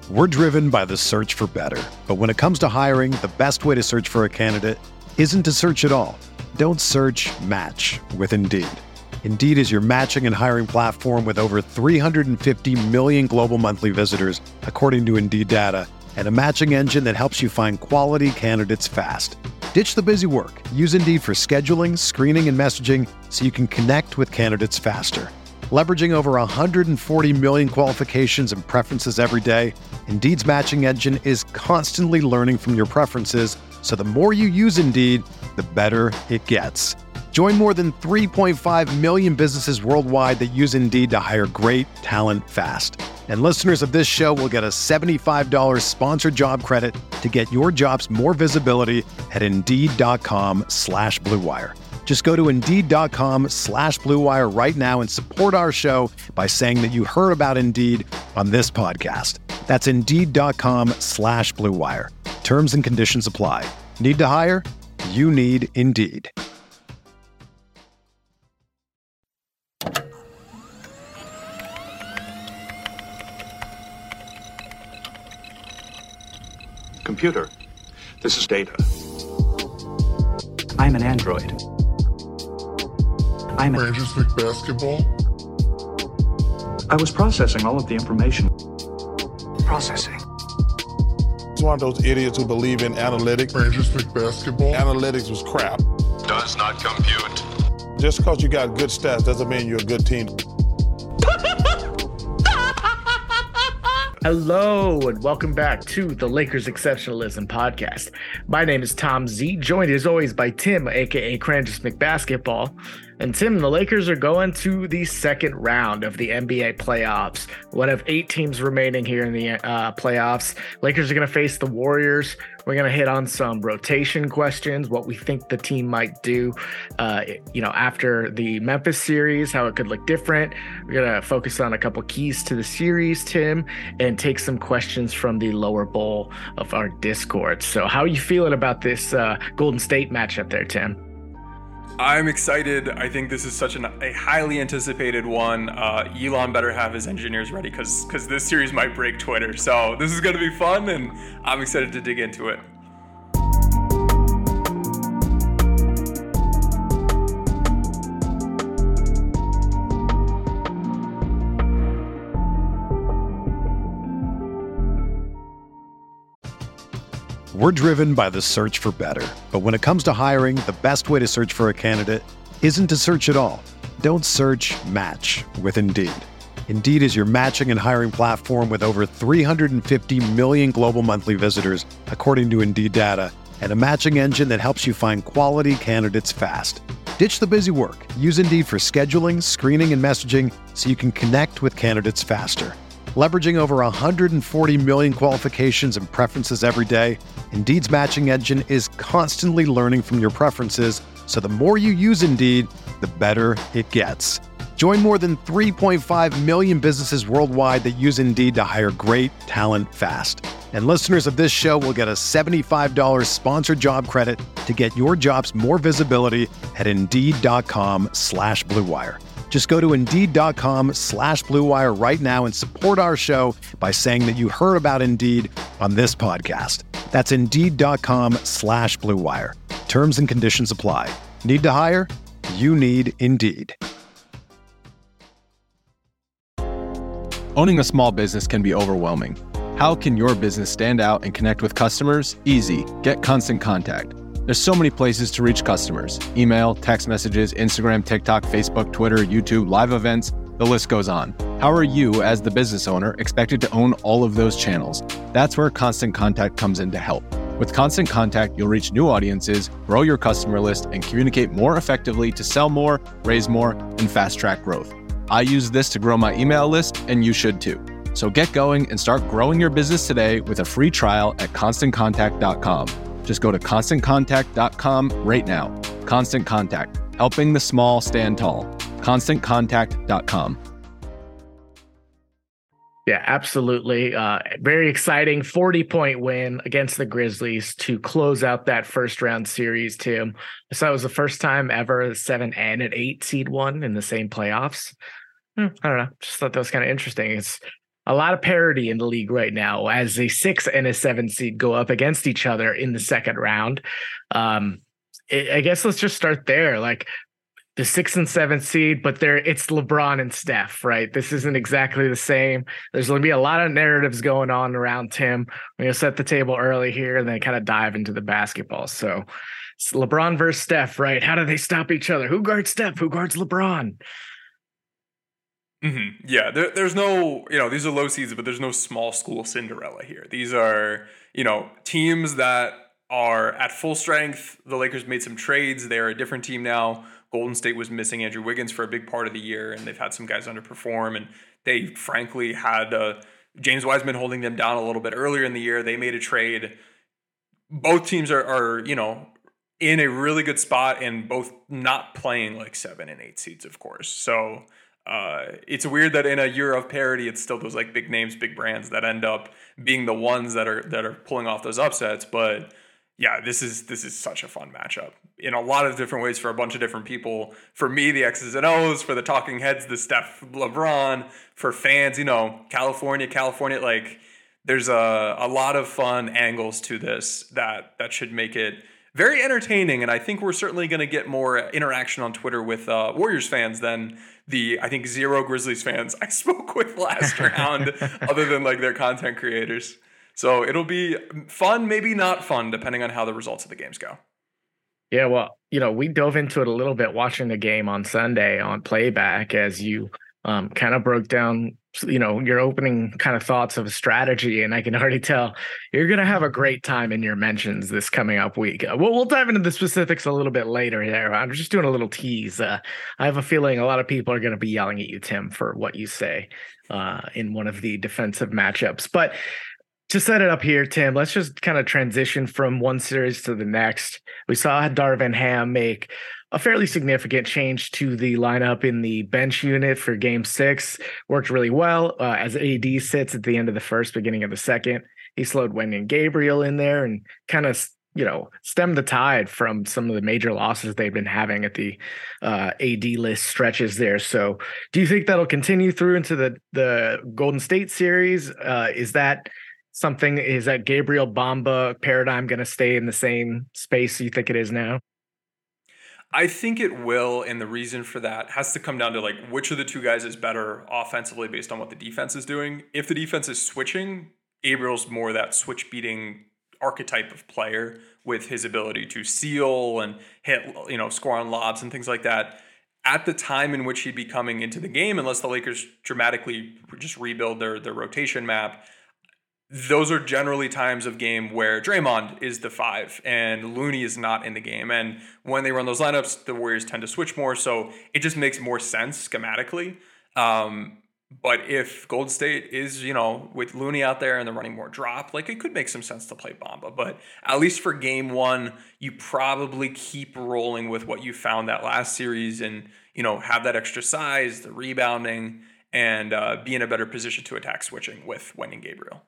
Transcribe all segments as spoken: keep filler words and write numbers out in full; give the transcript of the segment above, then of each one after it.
We're driven by the search for better. But when it comes to hiring, the best way to search for a candidate isn't to search at all. Don't search, match with Indeed. Indeed is your matching and hiring platform with over three hundred fifty million global monthly visitors, according to Indeed data, and a matching engine that helps you find quality candidates fast. Ditch the busy work. Use Indeed for scheduling, screening, and messaging so you can connect with candidates faster. Leveraging over one hundred forty million qualifications and preferences every day, Indeed's matching engine is constantly learning from your preferences, so the more you use Indeed, the better it gets. Join more than three point five million businesses worldwide that use Indeed to hire great talent fast. And listeners of this show will get a seventy-five dollars sponsored job credit to get your jobs more visibility at Indeed.com slash Blue Wire. Just go to Indeed.com slash Blue Wire right now and support our show by saying that you heard about Indeed on this podcast. That's Indeed.com slash Blue Wire. Terms and conditions apply. Need to hire? You need Indeed. Computer, this is Data. I'm an android. I'm a... Rangers pick basketball? I was processing all of the information. Processing. It's one of those idiots who believe in analytics. Rangers pick basketball? Analytics was crap. Does not compute. Just because you got good stats doesn't mean you're a good team. Hello, and welcome back to the Lakers Exceptionalism Podcast. My name is Tom Z, joined as always by Tim, aka Crandus McBasketball. And Tim, the Lakers are going to the second round of the N B A playoffs. One of eight teams remaining here in the uh, playoffs. Lakers are going to face the Warriors. We're going to hit on some rotation questions, what we think the team might do, uh, you know, after the Memphis series, how it could look different. We're going to focus on a couple keys to the series, Tim, and take some questions from the lower bowl of our Discord. So how are you feeling about this uh, Golden State matchup there, Tim? I'm excited. I think this is such an, a highly anticipated one. Uh, Elon better have his engineers ready because because this series might break Twitter. So this is going to be fun, and I'm excited to dig into it. We're driven by the search for better. But when it comes to hiring, the best way to search for a candidate isn't to search at all. Don't search, match with Indeed. Indeed is your matching and hiring platform with over three hundred fifty million global monthly visitors, according to Indeed data, and a matching engine that helps you find quality candidates fast. Ditch the busy work. Use Indeed for scheduling, screening, and messaging so you can connect with candidates faster. Leveraging over one hundred forty million qualifications and preferences every day, Indeed's matching engine is constantly learning from your preferences, so the more you use Indeed, the better it gets. Join more than three point five million businesses worldwide that use Indeed to hire great talent fast. And listeners of this show will get a seventy-five dollars sponsored job credit to get your jobs more visibility at Indeed.com slash Blue Wire. Just go to Indeed.com slash Blue Wire right now and support our show by saying that you heard about Indeed on this podcast. That's Indeed.com slash Blue Wire. Terms and conditions apply. Need to hire? You need Indeed. Owning a small business can be overwhelming. How can your business stand out and connect with customers? Easy. Get Constant Contact. There's so many places to reach customers. Email, text messages, Instagram, TikTok, Facebook, Twitter, YouTube, live events, the list goes on. How are you, as the business owner, expected to own all of those channels? That's where Constant Contact comes in to help. With Constant Contact, you'll reach new audiences, grow your customer list, and communicate more effectively to sell more, raise more, and fast-track growth. I use this to grow my email list, and you should too. So get going and start growing your business today with a free trial at constant contact dot com. Just go to constant contact dot com right now. Constant Contact, helping the small stand tall. constant contact dot com. Yeah, absolutely. Uh, very exciting forty-point win against the Grizzlies to close out that first-round series, Tim. So it was the first time ever a seven and an eight seed won in the same playoffs. Hmm, I don't know. Just thought that was kind of interesting. It's a lot of parity in the league right now as a six and a seven seed go up against each other in the second round. Um, it, I guess let's just start there. Like the six and seven seed, but there it's LeBron and Steph, right? This isn't exactly the same. There's going to be a lot of narratives going on around Tim. We're going to set the table early here and then kind of dive into the basketball. So it's LeBron versus Steph, right? How do they stop each other? Who guards Steph? Who guards LeBron? Mm-hmm. Yeah, there, there's no, you know, these are low seeds, but there's no small school Cinderella here. These are, you know, teams that are at full strength. The Lakers made some trades. They're a different team now. Golden State was missing Andrew Wiggins for a big part of the year, and they've had some guys underperform. And they frankly had uh, James Wiseman holding them down a little bit earlier in the year. They made a trade. Both teams are, are you know, in a really good spot and both not playing like seven and eight seeds, of course. So uh, it's weird that in a year of parity, it's still those like big names, big brands that end up being the ones that are that are pulling off those upsets. But yeah, this is this is such a fun matchup in a lot of different ways for a bunch of different people. For me, the X's and O's. For the talking heads, the Steph, LeBron. For fans, you know, California, California. Like, there's a a lot of fun angles to this that that should make it very entertaining. And I think we're certainly going to get more interaction on Twitter with uh, Warriors fans than the, I think, zero Grizzlies fans I spoke with last round, other than like their content creators. So it'll be fun, maybe not fun, depending on how the results of the games go. Yeah, well, you know, we dove into it a little bit watching the game on Sunday on playback as you um, kind of broke down, you know, your opening kind of thoughts of a strategy. And I can already tell you're going to have a great time in your mentions this coming up week. Uh, we'll, we'll dive into the specifics a little bit later there. I'm just doing a little tease. Uh, I have a feeling a lot of people are going to be yelling at you, Tim, for what you say uh, in one of the defensive matchups. But to set it up here, Tim, let's just kind of transition from one series to the next. We saw Darvin Ham make a fairly significant change to the lineup in the bench unit for game six. Worked really well uh, as A D sits at the end of the first, beginning of the second. He slowed Wenyen Gabriel in there and kind of, you know, stemmed the tide from some of the major losses they've been having at the uh, A D list stretches there. So do you think that'll continue through into the, the Golden State series? Uh, is that something, is that Gabriel Bamba paradigm going to stay in the same space you think it is now? I think it will, and the reason for that has to come down to like which of the two guys is better offensively based on what the defense is doing. If the defense is switching, Gabriel's more that switch beating archetype of player with his ability to seal and hit, you know, score on lobs and things like that. At the time in which he'd be coming into the game, unless the Lakers dramatically just rebuild their their rotation map, those are generally times of game where Draymond is the five and Looney is not in the game. And when they run those lineups, the Warriors tend to switch more. So it just makes more sense schematically. Um, but if Golden State is, you know, with Looney out there and they're running more drop, like it could make some sense to play Bamba. But at least for game one, you probably keep rolling with what you found that last series and, you know, have that extra size, the rebounding, and uh, be in a better position to attack switching with Wenyen Gabriel.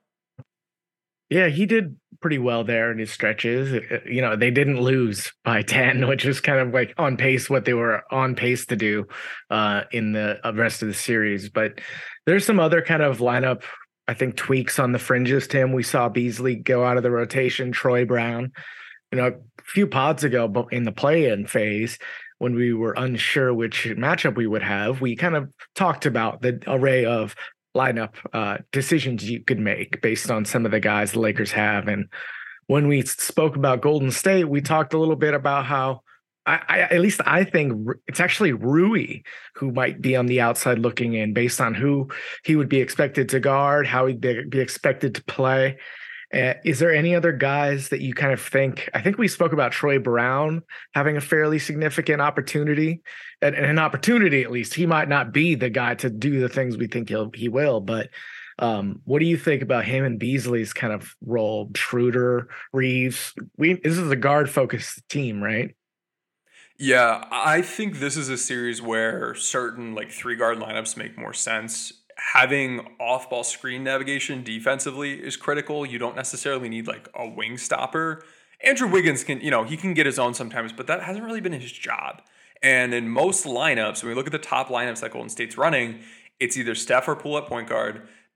Yeah, he did pretty well there in his stretches. You know, they didn't lose by ten, which is kind of like on pace what they were on pace to do uh, in the rest of the series. But there's some other kind of lineup, I think, tweaks on the fringes, Tim. We saw Beasley go out of the rotation, Troy Brown. You know, a few pods ago in the play-in phase, when we were unsure which matchup we would have, we kind of talked about the array of lineup uh, decisions you could make based on some of the guys the Lakers have. And when we spoke about Golden State, we talked a little bit about how I, I at least I think it's actually Rui who might be on the outside looking in based on who he would be expected to guard, how he'd be, be expected to play. Uh, is there any other guys that you kind of think? I think we spoke about Troy Brown having a fairly significant opportunity, and, and an opportunity at least. He might not be the guy to do the things we think he'll he will, but um, what do you think about him and Beasley's kind of role? Schroeder, Reeves. We this is a guard focused team, right? Yeah, I think this is a series where certain like three guard lineups make more sense. Having off-ball screen navigation defensively is critical. You don't necessarily need like a wing stopper. Andrew Wiggins can, you know, he can get his own sometimes, but that hasn't really been his job. And in most lineups, when we look at the top lineups that Golden State's running, it's either Steph or Poole at point guard.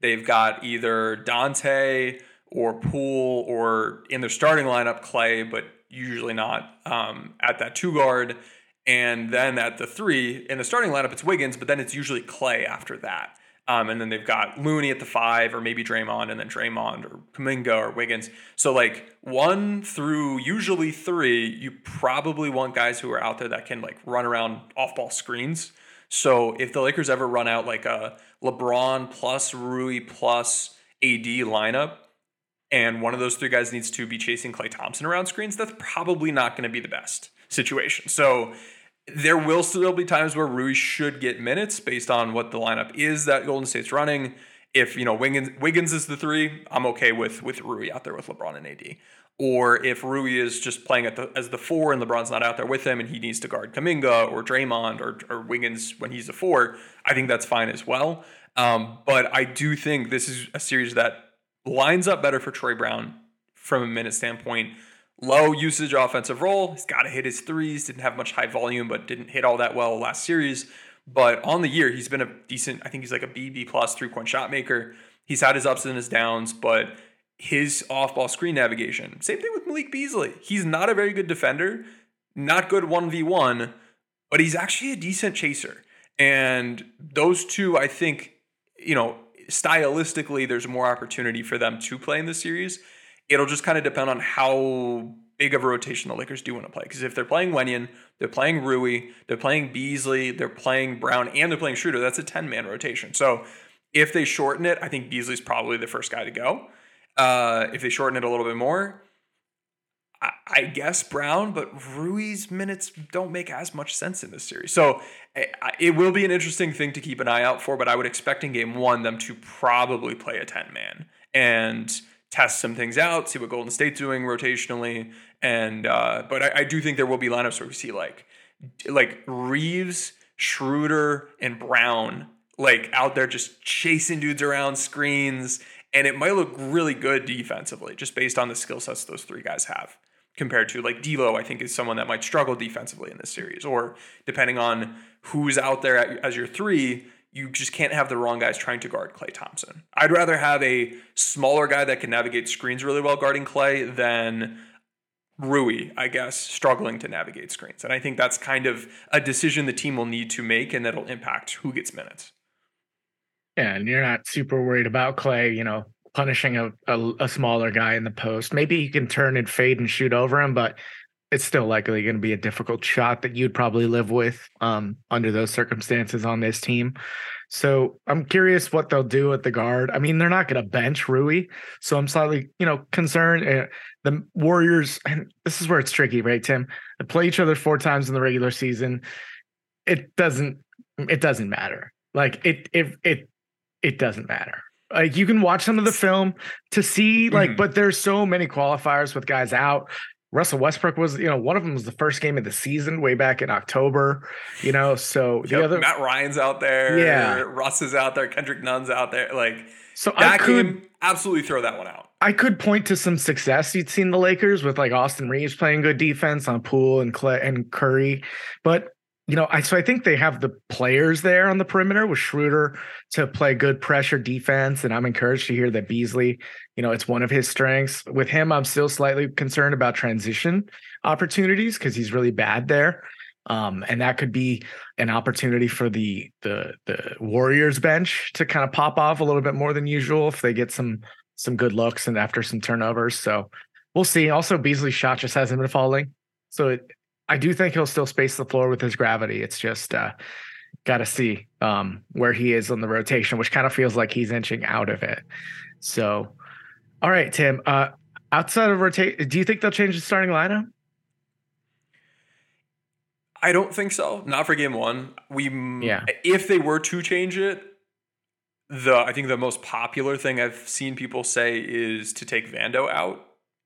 they've got either Dante or Poole, or in their starting lineup, Clay, but usually not um, at that two guard. And then at the three, in the starting lineup, it's Wiggins, but then it's usually Clay after that. Um, and then they've got Looney at the five, or maybe Draymond, and then Draymond or Kuminga or Wiggins. So like one through usually three, you probably want guys who are out there that can like run around off-ball screens. So if the Lakers ever run out like a LeBron plus Rui plus A D lineup, and one of those three guys needs to be chasing Klay Thompson around screens, that's probably not going to be the best situation. So there will still be times where Rui should get minutes based on what the lineup is that Golden State's running. If, you know, Wiggins, Wiggins is the three, I'm okay with with Rui out there with LeBron and A D. Or if Rui is just playing at the, as the four and LeBron's not out there with him and he needs to guard Kuminga or Draymond or, or Wiggins when he's a four, I think that's fine as well. Um, but I do think this is a series that lines up better for Troy Brown from a minute standpoint. Low usage offensive role. He's got to hit his threes. Didn't have much high volume, but didn't hit all that well last series. But on the year, he's been a decent, I think he's like a B, B plus three-point shot maker. He's had his ups and his downs, but his off-ball screen navigation. Same thing with Malik Beasley. He's not a very good defender, not good one v one, but he's actually a decent chaser. And those two, I think, you know, stylistically, there's more opportunity for them to play in this series. It'll just kind of depend on how big of a rotation the Lakers do want to play. Because if they're playing Wenyen, they're playing Rui, they're playing Beasley, they're playing Brown, and they're playing Schroeder, that's a ten-man rotation. So if they shorten it, I think Beasley's probably the first guy to go. Uh, if they shorten it a little bit more, I, I guess Brown, but Rui's minutes don't make as much sense in this series. So it, it will be an interesting thing to keep an eye out for, but I would expect in game one them to probably play a ten-man. And test some things out, see what Golden State's doing rotationally. And uh, but I, I do think there will be lineups where we see like like Reeves, Schroeder, and Brown like out there just chasing dudes around screens. And it might look really good defensively just based on the skill sets those three guys have. Compared to like D'Lo, I think is someone that might struggle defensively in this series. Or depending on who's out there as your three, you just can't have the wrong guys trying to guard Klay Thompson. I'd rather have a smaller guy that can navigate screens really well guarding Klay than Rui, I guess, struggling to navigate screens. And I think that's kind of a decision the team will need to make, and that'll impact who gets minutes. Yeah, and you're not super worried about Klay, you know, punishing a, a, a smaller guy in the post. Maybe he can turn and fade and shoot over him, but it's still likely going to be a difficult shot that you'd probably live with um, under those circumstances on this team. So I'm curious what they'll do at the guard. I mean, they're not going to bench Rui, so I'm slightly, you know, concerned. Uh, the Warriors, and this is where it's tricky, right, Tim? They play each other four times in the regular season. It doesn't, it doesn't matter. Like it, it, it, it doesn't matter. Like you can watch some of the film to see, like, mm-hmm. but there's so many qualifiers with guys out. Russell Westbrook was, you know, one of them was the first game of the season way back in October, you know, so the yep, other Matt Ryan's out there. Yeah. Russ is out there. Kendrick Nunn's out there. Like so that I could game, absolutely throw that one out. I could point to some success you'd seen the Lakers with like Austin Reeves playing good defense on Poole and Clay and Curry. But, you know, I, so I think they have the players there on the perimeter with Schroeder to play good pressure defense. And I'm encouraged to hear that Beasley, you know, it's one of his strengths. With him, I'm still slightly concerned about transition opportunities because he's really bad there. Um, and that could be an opportunity for the, the, the Warriors bench to kind of pop off a little bit more than usual if they get some, some good looks and after some turnovers. So we'll see. Also, Beasley's shot just hasn't been falling. So it, I do think he'll still space the floor with his gravity. It's just uh, got to see um, where he is on the rotation, which kind of feels like he's inching out of it. So, all right, Tim, uh, outside of rotate, do you think they'll change the starting lineup? I don't think so. Not for game one. We, yeah. If they were to change it, the I think the most popular thing I've seen people say is to take Vando out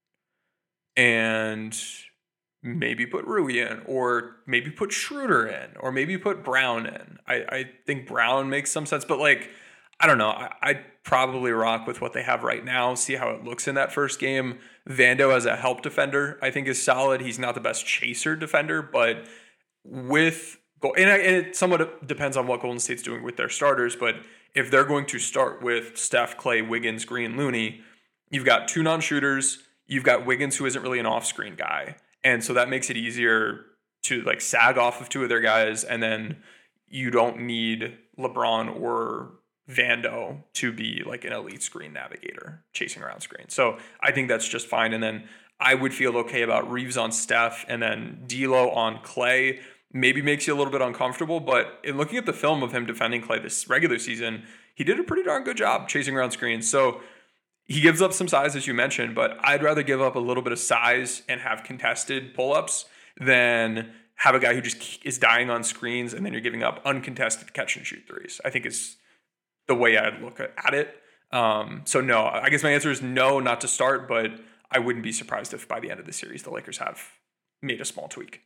and maybe put Rui in, or maybe put Schroeder in, or maybe put Brown in. I, I think Brown makes some sense, but like, I don't know. I, I'd probably rock with what they have right now, see how it looks in that first game. Vando as a help defender, I think is solid. He's not the best chaser defender, but with go, and, and it somewhat depends on what Golden State's doing with their starters, but if they're going to start with Steph, Clay, Wiggins, Green, Looney, you've got two non-shooters, you've got Wiggins, who isn't really an off-screen guy, and so that makes it easier to like sag off of two of their guys, and then you don't need LeBron or Vando to be like an elite screen navigator chasing around screens. So I think that's just fine. And then I would feel okay about Reeves on Steph, and then D'Lo on Clay. Maybe makes you a little bit uncomfortable, but in looking at the film of him defending Clay this regular season, he did a pretty darn good job chasing around screens. So he gives up some size, as you mentioned, but I'd rather give up a little bit of size and have contested pull-ups than have a guy who just is dying on screens and then you're giving up uncontested catch and shoot threes. I think is the way I'd look at it. Um, so no, I guess my answer is no, not to start, but I wouldn't be surprised if by the end of the series, the Lakers have made a small tweak.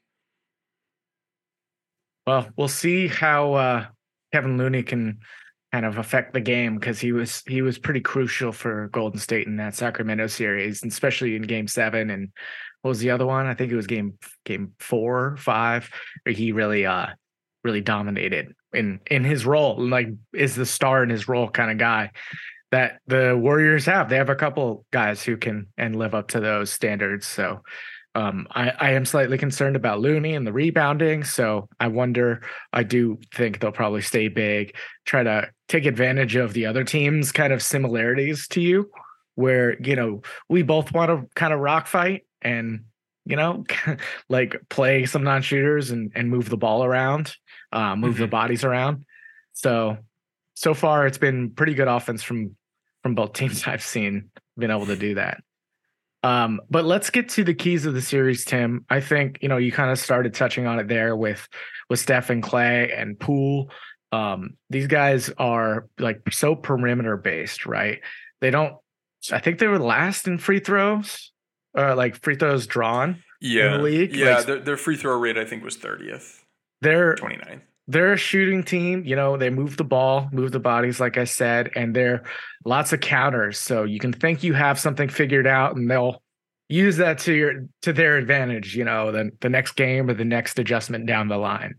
Well, we'll see how uh, Kevin Looney can kind of affect the game, because he was he was pretty crucial for Golden State in that Sacramento series, and especially in Game Seven. And what was the other one? I think it was Game Game Four, Five, where he really uh really dominated in in his role, like is the star in his role kind of guy that the Warriors have. They have a couple guys who can and live up to those standards. So um, I, I am slightly concerned about Looney and the rebounding. So I wonder, I do think they'll probably stay big, try to take advantage of the other team's kind of similarities to you, where, you know, we both want to kind of rock fight and, you know, like play some non-shooters and, and move the ball around, uh, move mm-hmm. the bodies around. So, so far it's been pretty good offense from, from both teams I've seen been able to do that. Um, but let's get to the keys of the series, Tim. I think, you know, you kind of started touching on it there with, with Steph and Clay and Poole. Um, these guys are like so perimeter based, right? They don't, I think they were last in free throws, uh, like free throws drawn yeah. in the league. Yeah. Like, their, their free throw rate, I think, was thirtieth. They're twenty-ninth. They're a shooting team. You know, they move the ball, move the bodies, like I said, and they're lots of counters. So you can think you have something figured out, and they'll use that to your to their advantage, you know, the, the next game or the next adjustment down the line.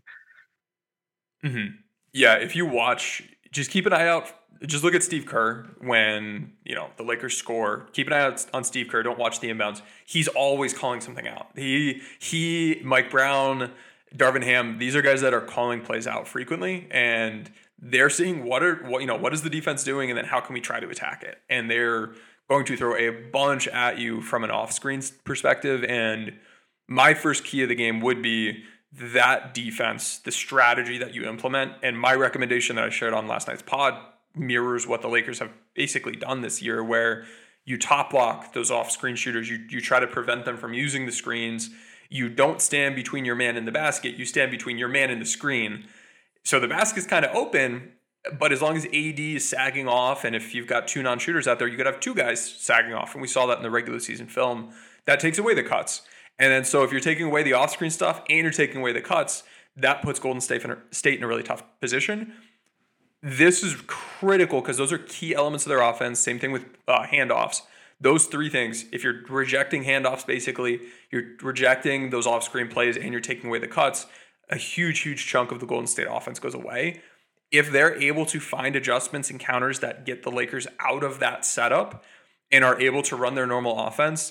Mm-hmm. Yeah, if you watch, just keep an eye out. Just look at Steve Kerr when, you know, the Lakers score. Keep an eye out on Steve Kerr. Don't watch the inbounds. He's always calling something out. He, he, Mike Brown, Darvin Ham, these are guys that are calling plays out frequently, and they're seeing what are what you know what is the defense doing, and then how can we try to attack it. And they're going to throw a bunch at you from an off-screen perspective. And my first key of the game would be that defense, the strategy that you implement. And my recommendation that I shared on last night's pod mirrors what the Lakers have basically done this year, where you top block those off-screen shooters. You you try to prevent them from using the screens. You don't stand between your man and the basket. You stand between your man and the screen. So the basket's kind of open, but as long as A D is sagging off, and if you've got two non-shooters out there, you could have two guys sagging off. And we saw that in the regular season film. That takes away the cuts. And then so if you're taking away the off-screen stuff and you're taking away the cuts, that puts Golden State in a, State in a really tough position. This is critical because those are key elements of their offense. Same thing with uh, handoffs. Those three things, if you're rejecting handoffs, basically, you're rejecting those off-screen plays and you're taking away the cuts, a huge, huge chunk of the Golden State offense goes away. If they're able to find adjustments and counters that get the Lakers out of that setup and are able to run their normal offense,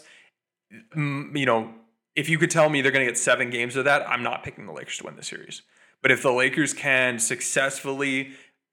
you know, if you could tell me they're going to get seven games of that, I'm not picking the Lakers to win the series. But if the Lakers can successfully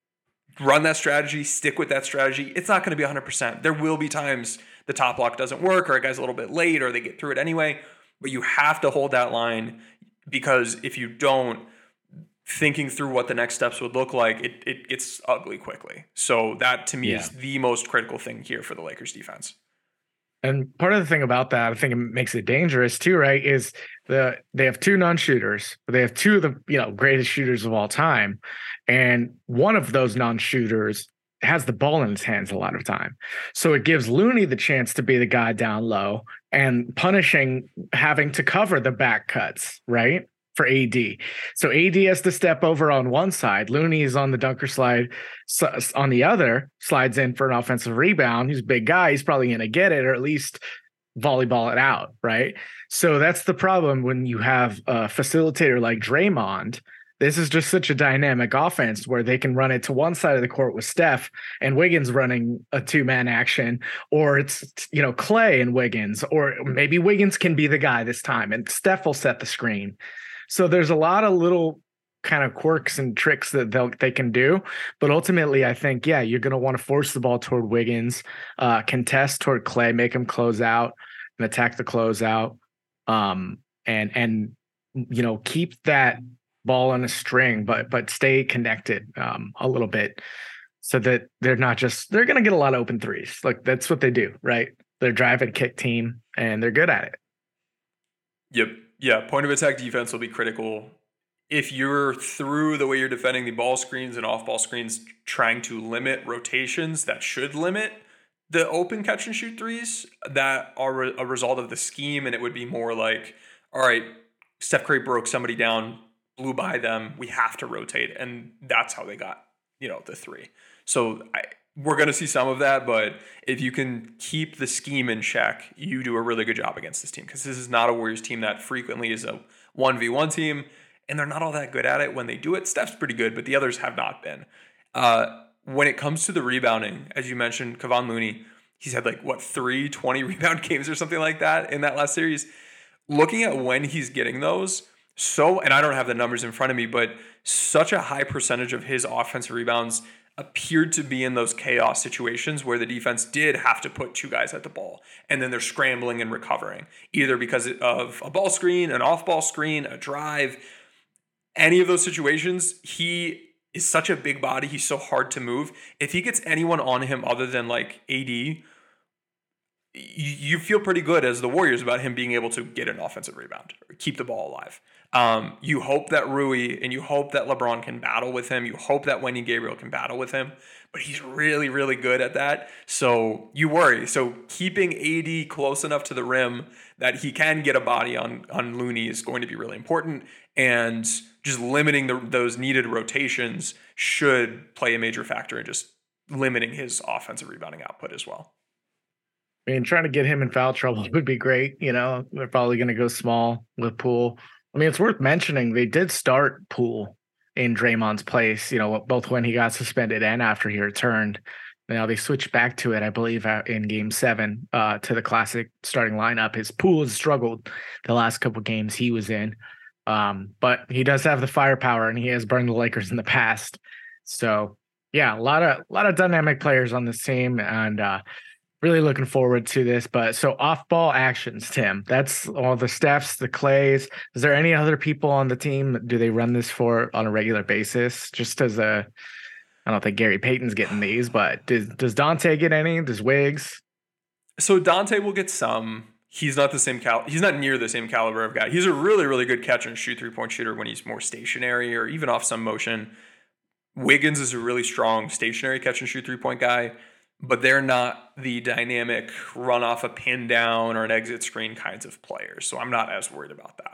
run that strategy, stick with that strategy, it's not going to be one hundred percent. There will be times the top block doesn't work, or a guy's a little bit late, or they get through it anyway. But you have to hold that line, because if you don't, thinking through what the next steps would look like, it, it gets ugly quickly. So that, to me, yeah. is the most critical thing here for the Lakers defense. And part of the thing about that, I think it makes it dangerous too, right, is the they have two non-shooters. They have two of the, you know, greatest shooters of all time. And one of those non-shooters has the ball in his hands a lot of time. So it gives Looney the chance to be the guy down low and punishing having to cover the back cuts, right, for A D. So A D has to step over on one side. Looney is on the dunker slide so, on the other, slides in for an offensive rebound. He's a big guy. He's probably going to get it, or at least volleyball it out, right? So that's the problem when you have a facilitator like Draymond this is just such a dynamic offense where they can run it to one side of the court with Steph and Wiggins running a two-man action, or it's, you know, Clay and Wiggins, or maybe Wiggins can be the guy this time and Steph will set the screen. So there's a lot of little kind of quirks and tricks that they'll they can do. But ultimately, I think, yeah, you're going to want to force the ball toward Wiggins, uh, contest toward Clay, make him close out and attack the closeout, um, and, and, you know, keep that ball on a string, but but stay connected um, a little bit so that they're not just, they're going to get a lot of open threes. Like that's what they do, right? They're drive and kick team and they're good at it. Yep. Yeah. Point of attack defense will be critical. If you're through the way you're defending the ball screens and off ball screens, trying to limit rotations that should limit the open catch and shoot threes that are a result of the scheme. And it would be more like, all right, Steph Curry broke somebody down, blew by them, we have to rotate. And that's how they got, you know, the three. So I, we're going to see some of that, but if you can keep the scheme in check, you do a really good job against this team, because this is not a Warriors team that frequently is a one v one team, and they're not all that good at it. When they do it, Steph's pretty good, but the others have not been. Uh, when it comes to the rebounding, as you mentioned, Kevon Looney, he's had like, what, three twenty rebound games or something like that in that last series. Looking at when he's getting those, So, and I don't have the numbers in front of me, but such a high percentage of his offensive rebounds appeared to be in those chaos situations where the defense did have to put two guys at the ball, and then they're scrambling and recovering, either because of a ball screen, an off-ball screen, a drive. Any of those situations, he is such a big body. He's so hard to move. If he gets anyone on him other than like A D, you feel pretty good as the Warriors about him being able to get an offensive rebound or keep the ball alive. Um, you hope that Rui and you hope that LeBron can battle with him. You hope that Wendy Gabriel can battle with him, but he's really, really good at that. So you worry. So keeping A D close enough to the rim that he can get a body on, on Looney is going to be really important. And just limiting the, those needed rotations should play a major factor in just limiting his offensive rebounding output as well. I mean, trying to get him in foul trouble would be great. You know, they're probably going to go small with Poole. I mean, it's worth mentioning they did start Poole in Draymond's place, you know, both when he got suspended and after he returned. Now they switched back to it, I believe, in game seven uh, to the classic starting lineup. His Poole has struggled the last couple games he was in. Um, but he does have the firepower and he has burned the Lakers in the past. So, yeah, a lot of, a lot of dynamic players on this team, and uh, really looking forward to this. But so off-ball actions, Tim, that's all the Stephs, the Clays. Is there any other people on the team? Do they run this for on a regular basis? Just as a, I don't think Gary Payton's getting these, but does, does Dante get any? Does Wiggs? So Dante will get some. He's not the same cal. He's not near the same caliber of guy. He's a really, really good catch and shoot three-point shooter when he's more stationary or even off some motion. Wiggins is a really strong stationary catch and shoot three-point guy, but they're not the dynamic run off a pin down or an exit screen kinds of players. So I'm not as worried about that.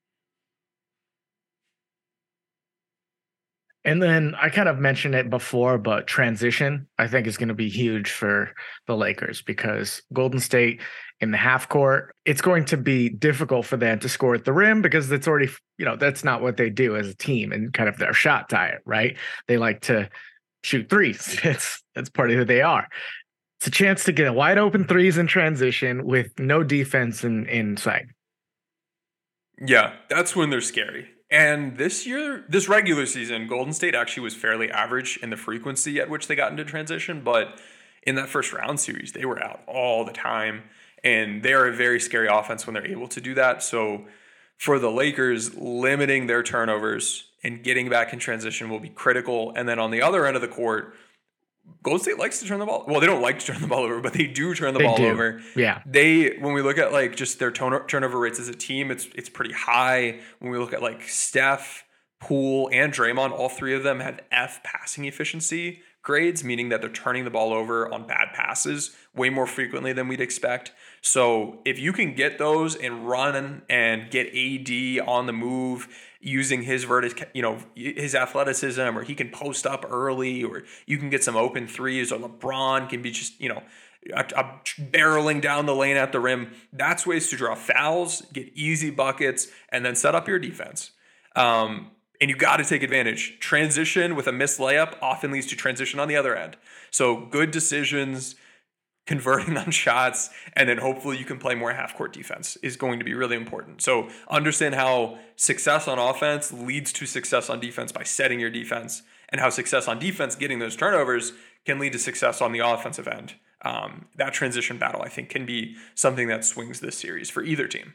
And then I kind of mentioned it before, but transition, I think, is going to be huge for the Lakers, because Golden State in the half court, it's going to be difficult for them to score at the rim because it's already, you know, that's not what they do as a team and kind of their shot diet, right? They like to shoot threes. It's that's part of who they are. It's a chance to get wide open threes in transition with no defense in, in sight. Yeah, that's when they're scary. And this year, this regular season, Golden State actually was fairly average in the frequency at which they got into transition. But in that first round series, they were out all the time. And they are a very scary offense when they're able to do that. So for the Lakers, limiting their turnovers and getting back in transition will be critical. And then on the other end of the court, Golden State likes to turn the ball. Well, they don't like to turn the ball over, but they do turn the they ball do. over. Yeah. They, when we look at like just their turn- turnover rates as a team, it's it's pretty high. When we look at like Steph, Poole, and Draymond, all three of them have F passing efficiency grades, meaning that they're turning the ball over on bad passes way more frequently than we'd expect. So if you can get those and run and get A D on the move using his vertic, you know, his athleticism, or he can post up early, or you can get some open threes, or LeBron can be just, you know, a, a barreling down the lane at the rim. That's ways to draw fouls, get easy buckets, and then set up your defense. Um, And you got to take advantage. Transition with a missed layup often leads to transition on the other end. So good decisions, converting on shots, and then hopefully you can play more half-court defense is going to be really important. So understand how success on offense leads to success on defense by setting your defense, and how success on defense, getting those turnovers, can lead to success on the offensive end. Um, that transition battle, I think, can be something that swings this series for either team.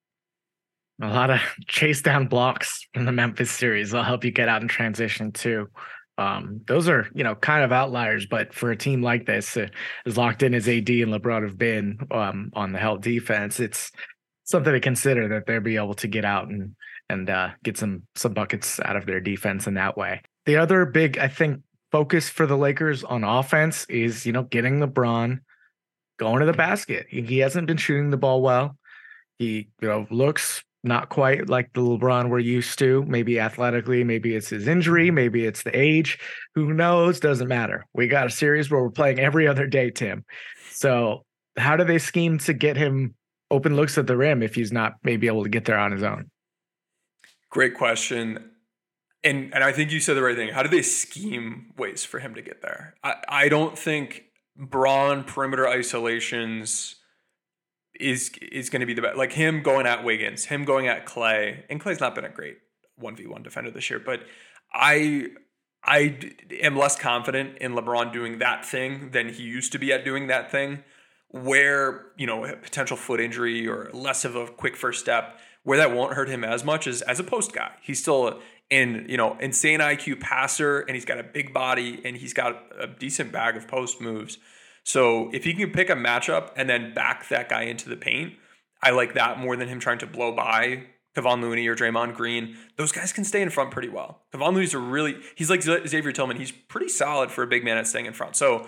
A lot of chase down blocks in the Memphis series. They'll help you get out in transition too. Um, those are, you know, kind of outliers, but for a team like this, uh, as locked in as A D and LeBron have been um, on the help defense, it's something to consider that they'll be able to get out and and uh, get some some buckets out of their defense in that way. The other big, I think, focus for the Lakers on offense is, you know, getting LeBron going to the basket. He, he hasn't been shooting the ball well. He, you know, looks not quite like the LeBron we're used to, maybe athletically, maybe it's his injury, maybe it's the age, who knows, doesn't matter. We got a series where we're playing every other day, Tim. So how do they scheme to get him open looks at the rim if he's not maybe able to get there on his own? Great question. And and I think you said the right thing. How do they scheme ways for him to get there? I, I don't think Braun perimeter isolations is is going to be the best. Like him going at Wiggins, him going at Clay, and Clay's not been a great one v one defender this year, but I I am less confident in LeBron doing that thing than he used to be at doing that thing, where, you know, a potential foot injury or less of a quick first step, where that won't hurt him as much as as a post guy. He's still an, you know, insane I Q passer, and he's got a big body, and he's got a decent bag of post moves. So if he can pick a matchup and then back that guy into the paint, I like that more than him trying to blow by Kevon Looney or Draymond Green. Those guys can stay in front pretty well. Kevon Looney's a really, he's like Xavier Tillman. He's pretty solid for a big man at staying in front. So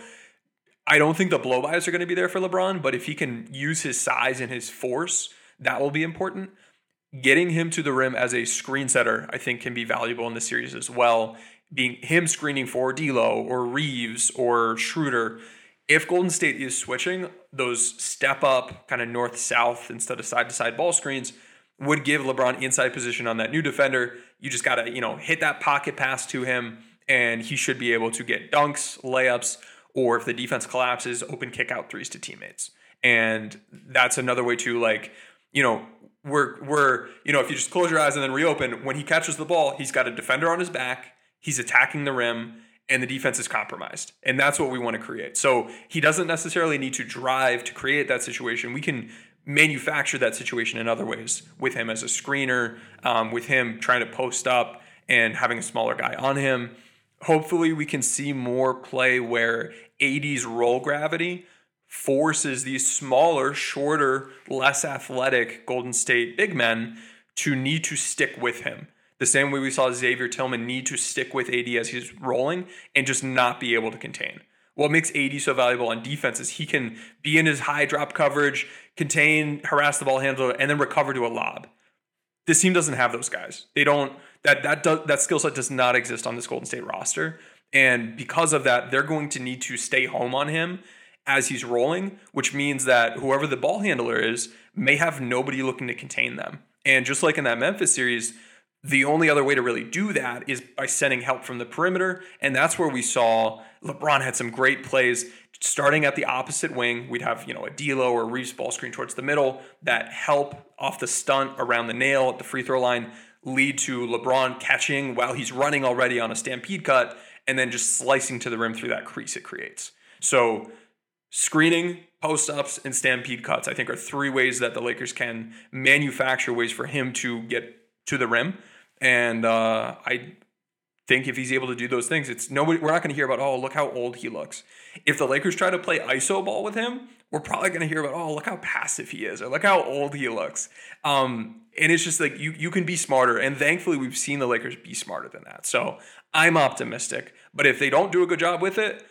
I don't think the blow-bys are going to be there for LeBron, but if he can use his size and his force, that will be important. Getting him to the rim as a screen setter, I think, can be valuable in this series as well. Being him screening for D'Lo or Reeves or Schroeder. If Golden State is switching, those step-up kind of north-south instead of side-to-side ball screens would give LeBron inside position on that new defender. You just got to, you know, hit that pocket pass to him, and he should be able to get dunks, layups, or if the defense collapses, open kick-out threes to teammates. And that's another way to, like, you know, we're, we're, you know, if you just close your eyes and then reopen, when he catches the ball, he's got a defender on his back, he's attacking the rim, and the defense is compromised. And that's what we want to create. So he doesn't necessarily need to drive to create that situation. We can manufacture that situation in other ways with him as a screener, um, with him trying to post up and having a smaller guy on him. Hopefully we can see more play where A D's roll gravity forces these smaller, shorter, less athletic Golden State big men to need to stick with him. The same way we saw Xavier Tillman need to stick with A D as he's rolling and just not be able to contain. What makes A D so valuable on defense is he can be in his high drop coverage, contain, harass the ball handler, and then recover to a lob. This team doesn't have those guys. They don't, that that does, that skill set does not exist on this Golden State roster. And because of that, they're going to need to stay home on him as he's rolling, which means that whoever the ball handler is may have nobody looking to contain them. And just like in that Memphis series, the only other way to really do that is by sending help from the perimeter. And that's where we saw LeBron had some great plays starting at the opposite wing. We'd have, you know, a D'Lo or Reeves ball screen towards the middle that help off the stunt around the nail at the free throw line lead to LeBron catching while he's running already on a stampede cut and then just slicing to the rim through that crease it creates. So screening, post-ups, and stampede cuts, I think, are three ways that the Lakers can manufacture ways for him to get to the rim. And uh, I think if he's able to do those things, it's nobody. We're not going to hear about, oh, look how old he looks. If the Lakers try to play iso ball with him, we're probably going to hear about, oh, look how passive he is, or look how old he looks. Um, and it's just like you you can be smarter. And thankfully, we've seen the Lakers be smarter than that. So I'm optimistic. But if they don't do a good job with it,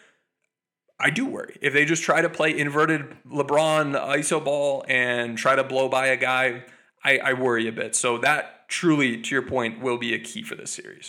I do worry. If they just try to play inverted LeBron iso ball and try to blow by a guy, I, I worry a bit. So that truly, to your point, will be a key for this series.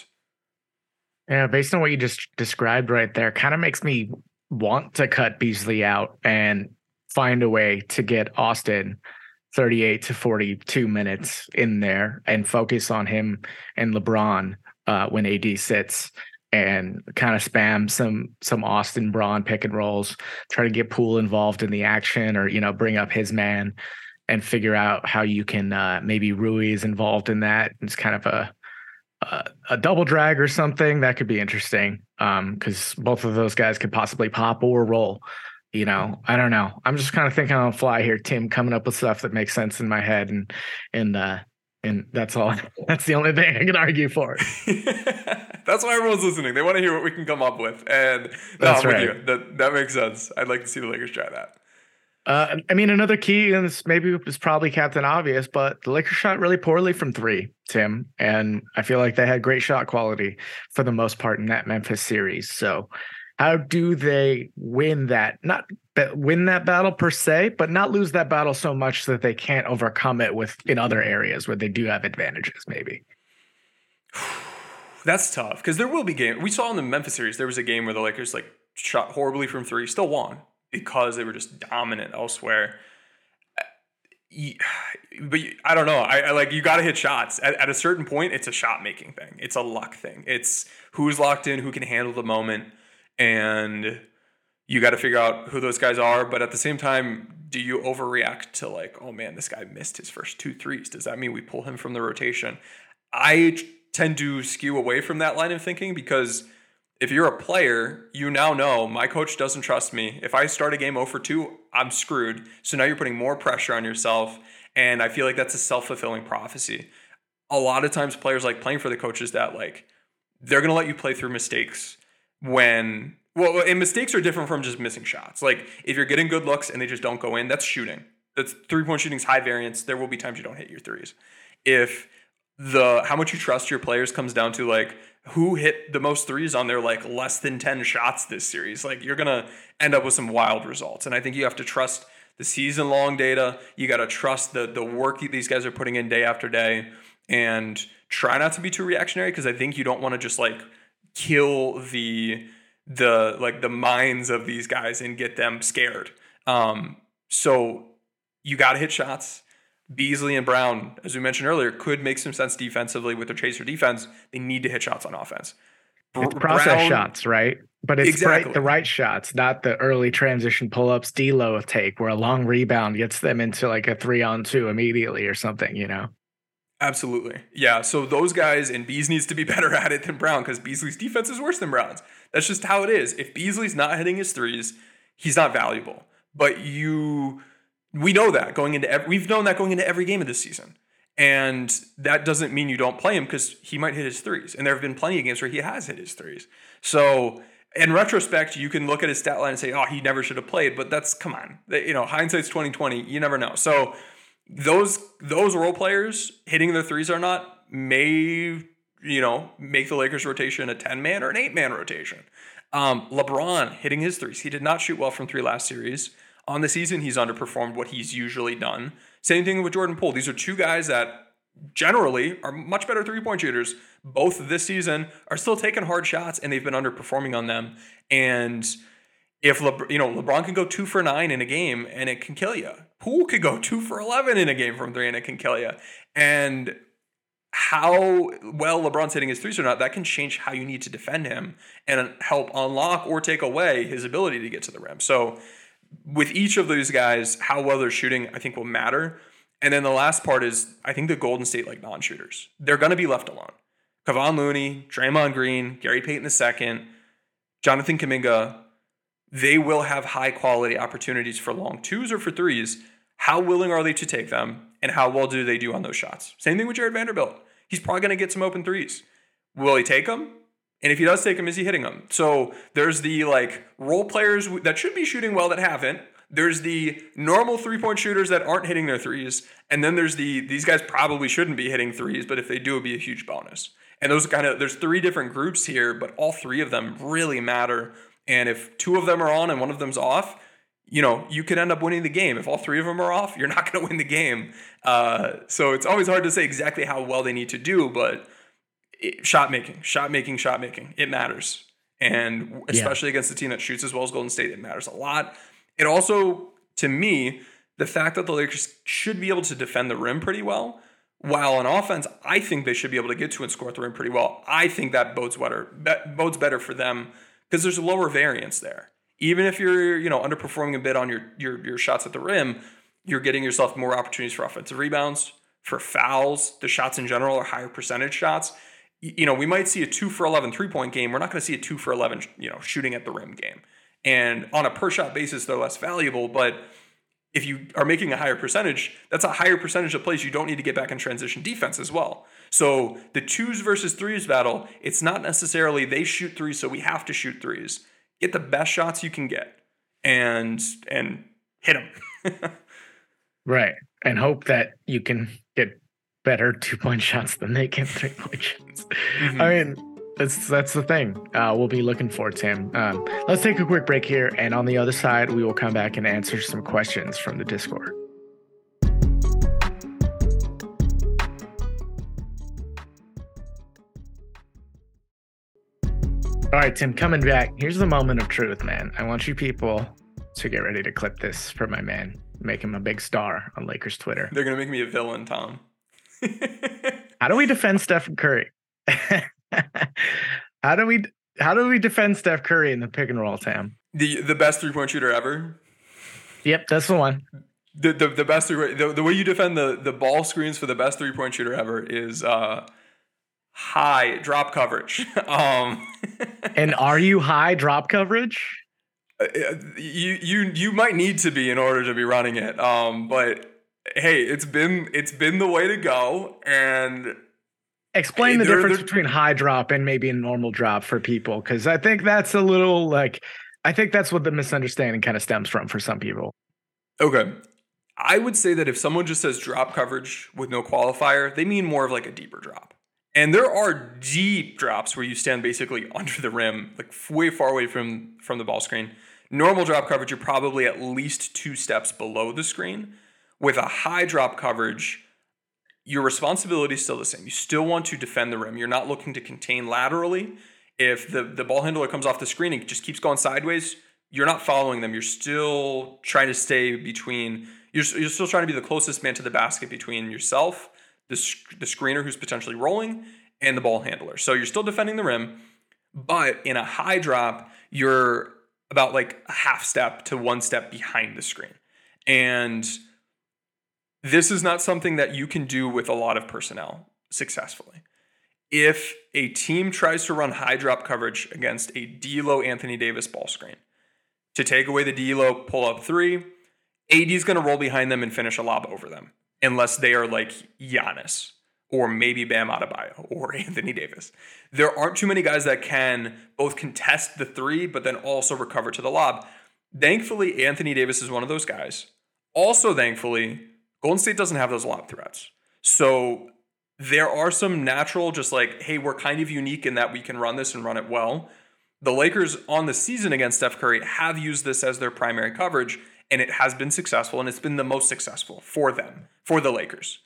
Yeah, based on what you just described right there, kind of makes me want to cut Beasley out and find a way to get Austin thirty-eight to forty-two minutes in there and focus on him and LeBron uh, when A D sits and kind of spam some some Austin Braun pick and rolls, try to get Poole involved in the action, or, you know, bring up his man and figure out how you can uh, maybe Ruiz involved in that. It's kind of a a, a double drag or something that could be interesting, because um, both of those guys could possibly pop or roll. You know, I don't know. I'm just kind of thinking on the fly here, Tim, coming up with stuff that makes sense in my head, and and uh, and that's all. That's the only thing I can argue for. That's why everyone's listening. They want to hear what we can come up with, and no, that's I'm right. with you. That that makes sense. I'd like to see the Lakers try that. Uh, I mean, another key, and this maybe was probably Captain Obvious, but the Lakers shot really poorly from three, Tim, and I feel like they had great shot quality for the most part in that Memphis series. So, how do they win that? Not win that battle per se, but not lose that battle so much that they can't overcome it with in other areas where they do have advantages, maybe. That's tough, because there will be games. We saw in the Memphis series, there was a game where the Lakers like shot horribly from three, still won because they were just dominant elsewhere. But I don't know. I, I like you got to hit shots at, at a certain point. It's a shot making thing. It's a luck thing. It's who's locked in, who can handle the moment, and you got to figure out who those guys are. But at the same time, do you overreact to like, oh man, this guy missed his first two threes? Does that mean we pull him from the rotation? I tend to skew away from that line of thinking, because if you're a player, you now know my coach doesn't trust me. If I start a game zero for two, I'm screwed. So now you're putting more pressure on yourself. And I feel like that's a self-fulfilling prophecy. A lot of times players like playing for the coaches that like, they're going to let you play through mistakes when, well, and mistakes are different from just missing shots. Like if you're getting good looks and they just don't go in, that's shooting. That's three-point shooting's high variance. There will be times you don't hit your threes. If the, how much you trust your players comes down to like, who hit the most threes on their like less than ten shots this series, like you're going to end up with some wild results. And I think you have to trust the season long data. You got to trust the the work these guys are putting in day after day, and try not to be too reactionary, because I think you don't want to just like kill the, the like the minds of these guys and get them scared. Um, so you got to hit shots. Beasley and Brown, as we mentioned earlier, could make some sense defensively with their chaser defense. They need to hit shots on offense. It's process Brown, shots, right? But it's exactly. right, the right shots, not the early transition pull-ups D-Lo take where a long rebound gets them into like a three-on-two immediately or something, you know? Absolutely. Yeah, so those guys, and Beasley needs to be better at it than Brown, because Beasley's defense is worse than Brown's. That's just how it is. If Beasley's not hitting his threes, he's not valuable. But you... We know that going into every, we've known that going into every game of this season, and that doesn't mean you don't play him, because he might hit his threes, and there have been plenty of games where he has hit his threes. So in retrospect, you can look at his stat line and say, "Oh, he never should have played." But that's come on, you know, hindsight's twenty twenty. You never know. So those those role players hitting their threes or not may you know make the Lakers rotation a ten man or an eight man rotation. Um, LeBron hitting his threes. He did not shoot well from three last series. On the season, he's underperformed what he's usually done. Same thing with Jordan Poole. These are two guys that generally are much better three-point shooters. Both this season are still taking hard shots, and they've been underperforming on them. And if Le- you know LeBron can go two for nine in a game, and it can kill you. Poole could go two for eleven in a game from three, and it can kill you. And how well LeBron's hitting his threes or not, that can change how you need to defend him and help unlock or take away his ability to get to the rim. So with each of those guys, how well they're shooting, I think will matter. And then the last part is, I think the Golden State like non-shooters. They're going to be left alone. Kevon Looney, Draymond Green, Gary Payton the second, Jonathan Kuminga, they will have high quality opportunities for long twos or for threes. How willing are they to take them, and how well do they do on those shots? Same thing with Jared Vanderbilt. He's probably going to get some open threes. Will he take them? And if he does take them, is he hitting them? So there's the like role players that should be shooting well that haven't. There's the normal three-point shooters that aren't hitting their threes. And then there's the, these guys probably shouldn't be hitting threes, but if they do, it'd be a huge bonus. And those kind of, there's three different groups here, but all three of them really matter. And if two of them are on and one of them's off, you know, you could end up winning the game. If all three of them are off, you're not going to win the game. Uh, so it's always hard to say exactly how well they need to do, but it, shot making, shot making, shot making, it matters. And especially yeah. against a team that shoots as well as Golden State, it matters a lot. It also, to me, the fact that the Lakers should be able to defend the rim pretty well While on offense, I think they should be able to get to and score at the rim pretty well. I think that bodes better, bodes better for them because there's a lower variance there. Even if you're, you know, underperforming a bit on your, your your shots at the rim, you're getting yourself more opportunities for offensive rebounds, for fouls. The shots in general are higher percentage shots. You know, we might see a two for eleven three-point game. We're not going to see a two for eleven, you know, shooting at the rim game. And on a per shot basis, they're less valuable, but if you are making a higher percentage, that's a higher percentage of plays you don't need to get back in transition defense as well. So the twos versus threes battle, it's not necessarily they shoot threes, so we have to shoot threes. Get the best shots you can get and and hit them. Right. And hope that you can get better two-point shots than they can three-point shots. Mm-hmm. I mean, that's that's the thing. Uh, we'll be looking for, Tim. Um, let's take a quick break here, and on the other side, we will come back and answer some questions from the Discord. All right, Tim, coming back. Here's the moment of truth, man. I want you people to get ready to clip this for my man. Make him a big star on Lakers Twitter. They're going to make me a villain, Tom. How do we defend Steph Curry? how do we how do we defend Steph Curry in the pick and roll, Tam? The the best three-point shooter ever? Yep, that's the one. The the, the best three the, the way you defend the, the ball screens for the best three-point shooter ever is uh, high drop coverage. um, and are you high drop coverage? You you you might need to be in order to be running it. Um, but hey, it's been it's been the way to go. And explain the they're, difference they're, between high drop and maybe a normal drop for people, because I think that's a little like I think that's what the misunderstanding kind of stems from for some people. Okay. I would say that if someone just says drop coverage with no qualifier, they mean more of like a deeper drop. And there are deep drops where you stand basically under the rim, like way far away from, from the ball screen. Normal drop coverage, you're probably at least two steps below the screen. With a high drop coverage, your responsibility is still the same. You still want to defend the rim. You're not looking to contain laterally. If the, the ball handler comes off the screen and just keeps going sideways, you're not following them. You're still trying to stay between, you're, you're still trying to be the closest man to the basket between yourself, the, the screener who's potentially rolling, and the ball handler. So you're still defending the rim, but in a high drop, you're about like a half step to one step behind the screen. And this is not something that you can do with a lot of personnel successfully. If a team tries to run high drop coverage against a D'Lo Anthony Davis ball screen, to take away the D'Lo pull up three, A D is going to roll behind them and finish a lob over them, unless they are like Giannis or maybe Bam Adebayo or Anthony Davis. There aren't too many guys that can both contest the three, but then also recover to the lob. Thankfully, Anthony Davis is one of those guys. Also, thankfully, Golden State doesn't have those lob threats. So there are some natural, just like, hey, we're kind of unique in that we can run this and run it well. The Lakers on the season against Steph Curry have used this as their primary coverage, and it has been successful, and it's been the most successful for them, for the Lakers.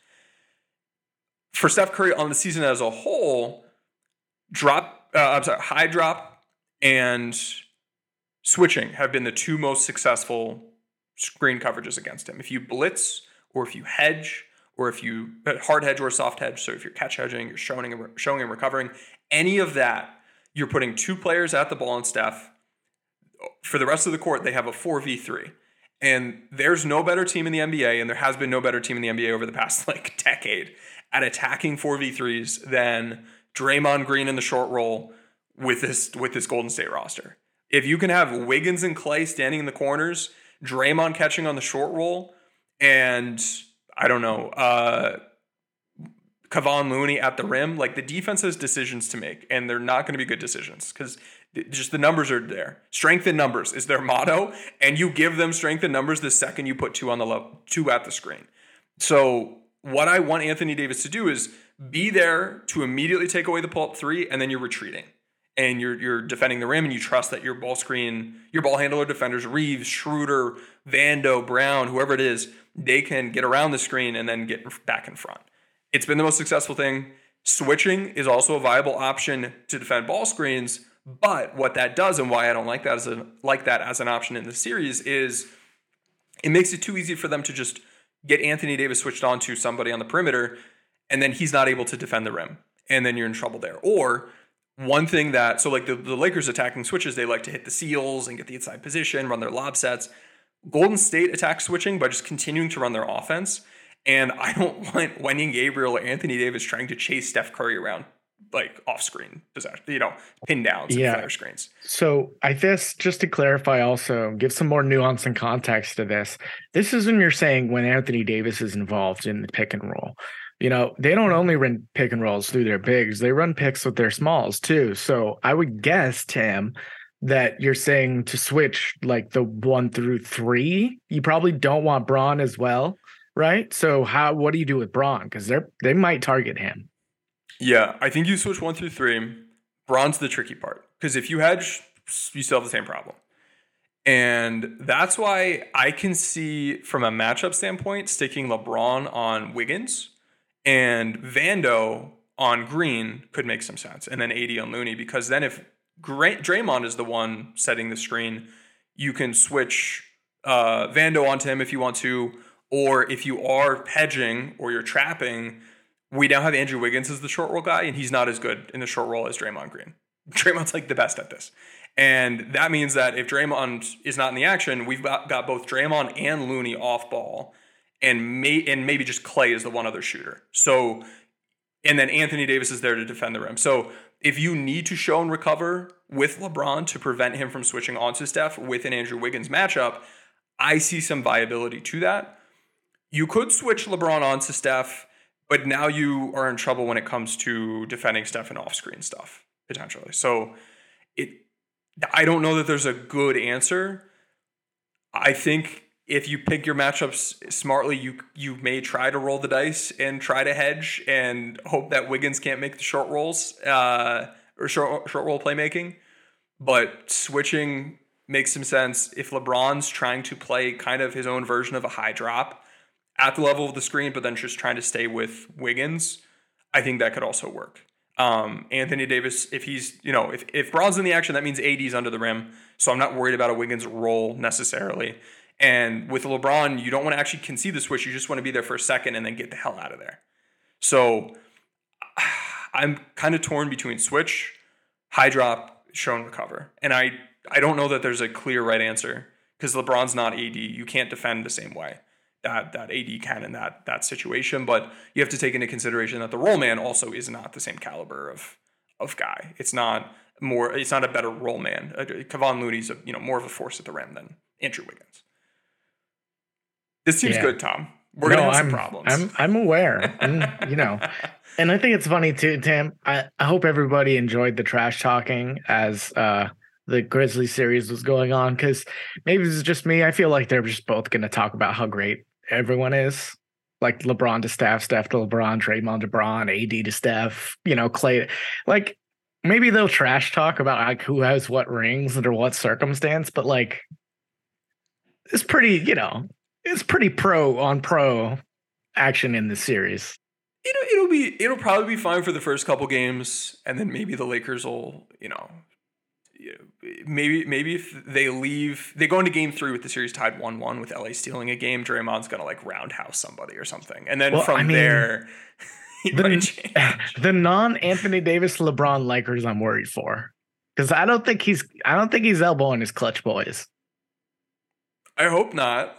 For Steph Curry on the season as a whole, drop, uh, I'm sorry, high drop and switching have been the two most successful screen coverages against him. If you blitz or if you hedge or if you hard hedge or soft hedge, so if you're catch hedging, you're showing and, showing and recovering, any of that, you're putting two players at the ball and Steph. For the rest of the court, they have a four v three. And there's no better team in the N B A, and there has been no better team in the N B A over the past like decade at attacking four v threes than Draymond Green in the short roll with this with this Golden State roster. If you can have Wiggins and Clay standing in the corners, Draymond catching on the short roll, and I don't know, uh, Kevon Looney at the rim, like the defense has decisions to make, and they're not going to be good decisions because just the numbers are there. Strength in numbers is their motto, and you give them strength in numbers the second you put two on the level, two at the screen. So what I want Anthony Davis to do is be there to immediately take away the pull-up three, and then you're retreating. And you're you're defending the rim, and you trust that your ball screen, your ball handler defenders, Reeves, Schroeder, Vando, Brown, whoever it is, they can get around the screen and then get back in front. It's been the most successful thing. Switching is also a viable option to defend ball screens, but what that does, and why I don't like that as a like that as an option in the series, is it makes it too easy for them to just get Anthony Davis switched on to somebody on the perimeter and then he's not able to defend the rim, and then you're in trouble there. Or one thing that, so like the, the Lakers attacking switches, they like to hit the seals and get the inside position, run their lob sets. Golden State attacks switching by just continuing to run their offense. And I don't want Wenyen Gabriel or Anthony Davis trying to chase Steph Curry around like off screen possession, you know, pin downs yeah. and flare screens. So I guess just to clarify also, give some more nuance and context to this. This is when you're saying when Anthony Davis is involved in the pick and roll. You know, they don't only run pick and rolls through their bigs, they run picks with their smalls too. So I would guess, Tim, that you're saying to switch like the one through three. You probably don't want Braun as well, right? So how what do you do with Braun? Because they're they might target him. Yeah, I think you switch one through three. Braun's the tricky part. Because if you hedge, you still have the same problem. And that's why I can see, from a matchup standpoint, sticking LeBron on Wiggins and Vando on Green could make some sense. And then A D on Looney. Because then if Draymond is the one setting the screen, you can switch uh, Vando onto him if you want to. Or if you are hedging or you're trapping, we now have Andrew Wiggins as the short roll guy, and he's not as good in the short roll as Draymond Green. Draymond's like the best at this. And that means that if Draymond is not in the action, we've got, got both Draymond and Looney off ball, and, may, and maybe just Clay is the one other shooter. So, and then Anthony Davis is there to defend the rim. So if you need to show and recover with LeBron to prevent him from switching onto Steph with an Andrew Wiggins matchup, I see some viability to that. You could switch LeBron onto Steph, but now you are in trouble when it comes to defending Steph and off-screen stuff, potentially. So it, I don't know that there's a good answer. I think if you pick your matchups smartly, you you may try to roll the dice and try to hedge and hope that Wiggins can't make the short rolls uh, or short, short roll playmaking. But switching makes some sense. If LeBron's trying to play kind of his own version of a high drop at the level of the screen, but then just trying to stay with Wiggins, I think that could also work. Um, Anthony Davis, if he's, you know, if, if Braun's in the action, that means A D's under the rim. So I'm not worried about a Wiggins role necessarily. And with LeBron, you don't want to actually concede the switch. You just want to be there for a second and then get the hell out of there. So I'm kind of torn between switch, high drop, show and recover. And I, I don't know that there's a clear right answer because LeBron's not A D. You can't defend the same way that that A D can in that that situation, but you have to take into consideration that the roll man also is not the same caliber of of guy. It's not more. It's not a better roll man. Uh, Kevon Looney's a, you know more of a force at the rim than Andrew Wiggins. This seems yeah. good, Tom. We're no, gonna have I'm, some problems. I'm I'm aware, and you know, and I think it's funny too, Tim. I, I hope everybody enjoyed the trash talking as uh the Grizzlies series was going on, because maybe this is just me. I feel like they're just both going to talk about how great everyone is, like LeBron to Steph, Steph to LeBron, Draymond to Braun, A D to Steph, you know, Clay. Like maybe they'll trash talk about like who has what rings under what circumstance, but like it's pretty, you know, it's pretty pro on pro action in this series. It'll, it'll be, it'll probably be fine for the first couple games, and then maybe the Lakers will, you know, maybe maybe if they leave, they go into game three with the series tied one one with L A stealing a game, Draymond's going to like roundhouse somebody or something. And then well, from I mean, there, the, the non-Anthony Davis LeBron Lakers I'm worried for. Because I don't think he's I don't think he's elbowing his clutch boys. I hope not.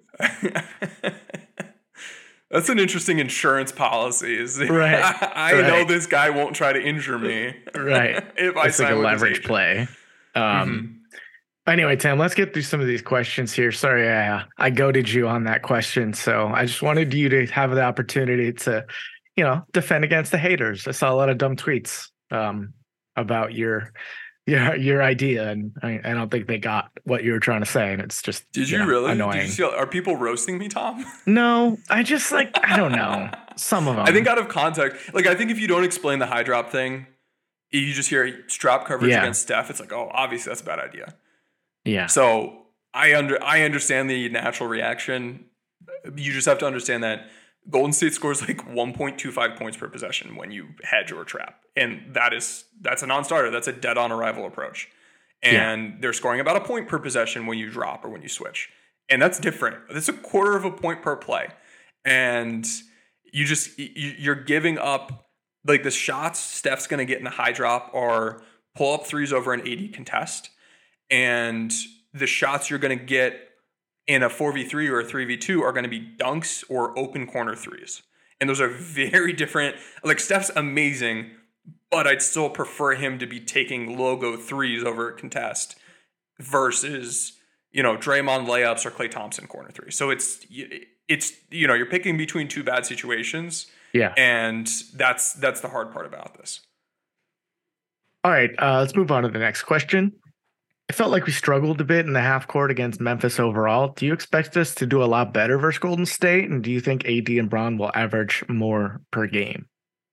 That's an interesting insurance policy. Is right. I, I right. know this guy won't try to injure me. Right. if I it's like a leverage play. Um. Mm-hmm. Anyway, Tim, let's get through some of these questions here. Sorry, I uh, I goaded you on that question, so I just wanted you to have the opportunity to, you know, defend against the haters. I saw a lot of dumb tweets um about your. Yeah, your idea, and I, I don't think they got what you were trying to say, and it's just did you, you know, really? annoying. Did you see, are people roasting me, Tom? No, I just like I don't know some of them. I think out of context, like I think if you don't explain the high drop thing, you just hear drop coverage yeah. against Steph. It's like, oh, obviously that's a bad idea. Yeah. So I under I understand the natural reaction. You just have to understand that Golden State scores like one point two five points per possession when you hedge or trap. And that is, that's a non-starter. That's a dead on arrival approach. And yeah. they're scoring about a point per possession when you drop or when you switch. And that's different. That's a quarter of a point per play. And you just you're giving up like the shots Steph's going to get in a high drop are pull up threes over an A D contest, and the shots you're going to get in a four v three or a three v two are going to be dunks or open corner threes. And those are very different. Like Steph's amazing, but I'd still prefer him to be taking logo threes over a contest versus, you know, Draymond layups or Klay Thompson corner threes. So it's, it's, you know, you're picking between two bad situations. Yeah. And that's, that's the hard part about this. All right. Uh, let's move on to the next question. I felt like we struggled a bit in the half court against Memphis overall. Do you expect us to do a lot better versus Golden State? And do you think A D and Bron will average more per game?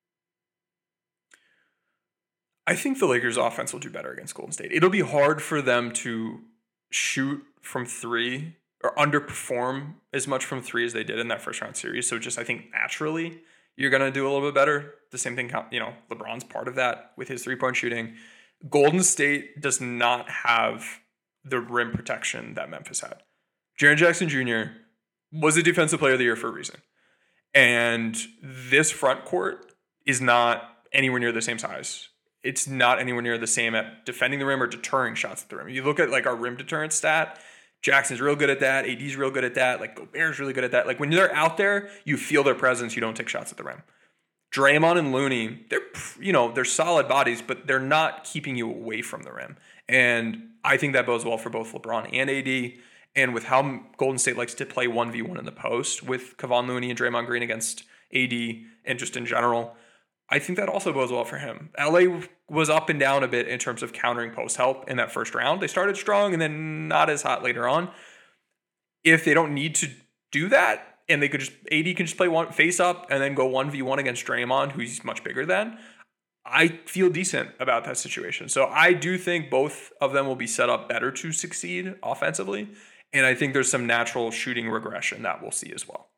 I think the Lakers offense will do better against Golden State. It'll be hard for them to shoot from three or underperform as much from three as they did in that first round series. So just, I think naturally you're going to do a little bit better. The same thing, you know, LeBron's part of that with his three point shooting. Golden State does not have the rim protection that Memphis had. Jaren Jackson Junior was a defensive player of the year for a reason. And this front court is not anywhere near the same size. It's not anywhere near the same at defending the rim or deterring shots at the rim. You look at like our rim deterrence stat, Jackson's real good at that. A D's real good at that. Like Gobert's really good at that. Like when they're out there, you feel their presence. You don't take shots at the rim. Draymond and Looney, they're, you know, they're solid bodies, but they're not keeping you away from the rim. And I think that bodes well for both LeBron and A D. And with how Golden State likes to play one v one in the post with Kevon Looney and Draymond Green against A D and just in general, I think that also bodes well for him. L A was up and down a bit in terms of countering post help in that first round. They started strong and then not as hot later on. If they don't need to do that, and they could just, A D can just play one face up and then go one v one against Draymond, who he's much bigger than, I feel decent about that situation. So I do think both of them will be set up better to succeed offensively. And I think there's some natural shooting regression that we'll see as well.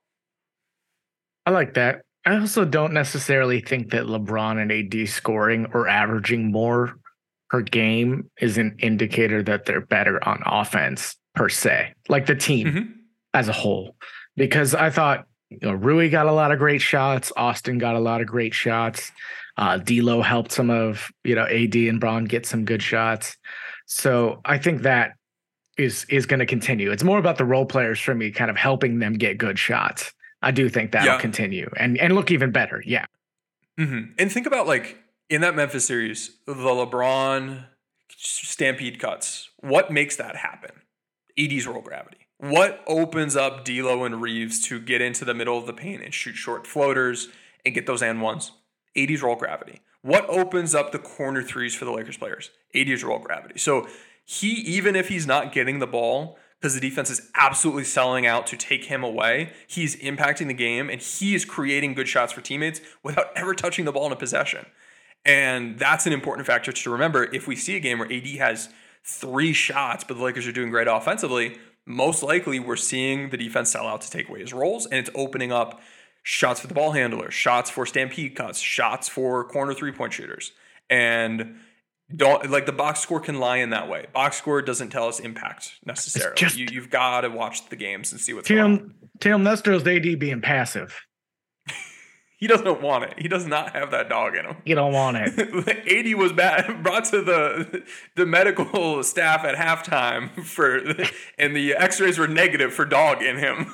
I like that. I also don't necessarily think that LeBron and A D scoring or averaging more per game is an indicator that they're better on offense per se, like the team mm-hmm. as a whole. Because I thought, you know, Rui got a lot of great shots. Austin got a lot of great shots. Uh, D'Lo helped some of, you know, A D and Bron get some good shots. So I think that is is going to continue. It's more about the role players for me, kind of helping them get good shots. I do think that'll yeah. continue and, and look even better. Yeah. Mm-hmm. And think about like in that Memphis series, the LeBron stampede cuts. What makes that happen? A D's roll gravity. What opens up D'Lo and Reeves to get into the middle of the paint and shoot short floaters and get those and ones? A D's roll gravity. What opens up the corner threes for the Lakers players? A D's roll gravity. So he, even if he's not getting the ball because the defense is absolutely selling out to take him away, he's impacting the game and he is creating good shots for teammates without ever touching the ball in a possession. And that's an important factor to remember. If we see a game where A D has three shots, but the Lakers are doing great offensively, most likely we're seeing the defense sell out to take away his rolls, and it's opening up shots for the ball handler, shots for stampede cuts, shots for corner three-point shooters. And don't like the box score can lie in that way. Box score doesn't tell us impact necessarily. Just, you, you've got to watch the games and see what's Tim, going on. Tim Nestor's A D being passive. He doesn't want it. He does not have that dog in him. You don't want it. A D was bad, brought to the the medical staff at halftime for, and the X-rays were negative for dog in him.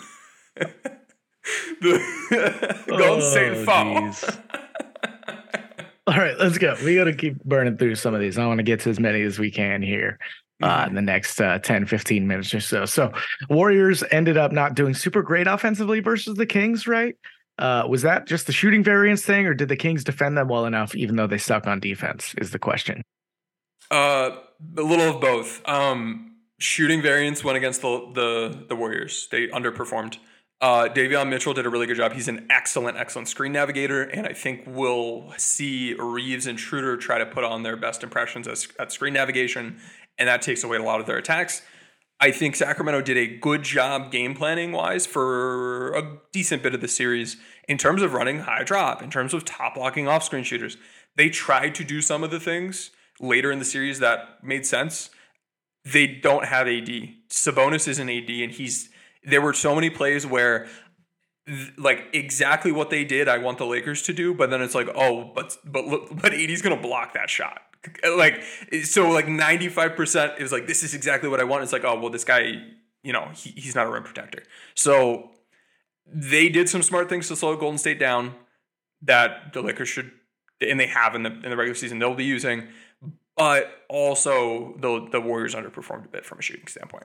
the Golden State foul. All right, let's go. We got to keep burning through some of these. I want to get to as many as we can here uh, in the next uh, ten, fifteen minutes or so. So Warriors ended up not doing super great offensively versus the Kings, right? Uh, was that just the shooting variance thing, or did the Kings defend them well enough, even though they suck on defense, is the question. Uh, a little of both. Um, shooting variance went against the, the, the Warriors. They underperformed. Uh, Davion Mitchell did a really good job. He's an excellent, excellent screen navigator, and I think we'll see Reeves and Schroeder try to put on their best impressions as, at screen navigation, and that takes away a lot of their attacks. I think Sacramento did a good job game planning wise for a decent bit of the series in terms of running high drop, in terms of top locking off screen shooters. They tried to do some of the things later in the series that made sense. They don't have A D. Sabonis is an A D, and he's there were so many plays where th- like exactly what they did, I want the Lakers to do, but then it's like, oh, but but look, but A D's gonna block that shot. Like, so like ninety-five percent is like, this is exactly what I want. It's like, oh, well, this guy, you know, he, he's not a rim protector. So they did some smart things to slow Golden State down that the Lakers should, and they have in the in the regular season, they'll be using. But also the the Warriors underperformed a bit from a shooting standpoint.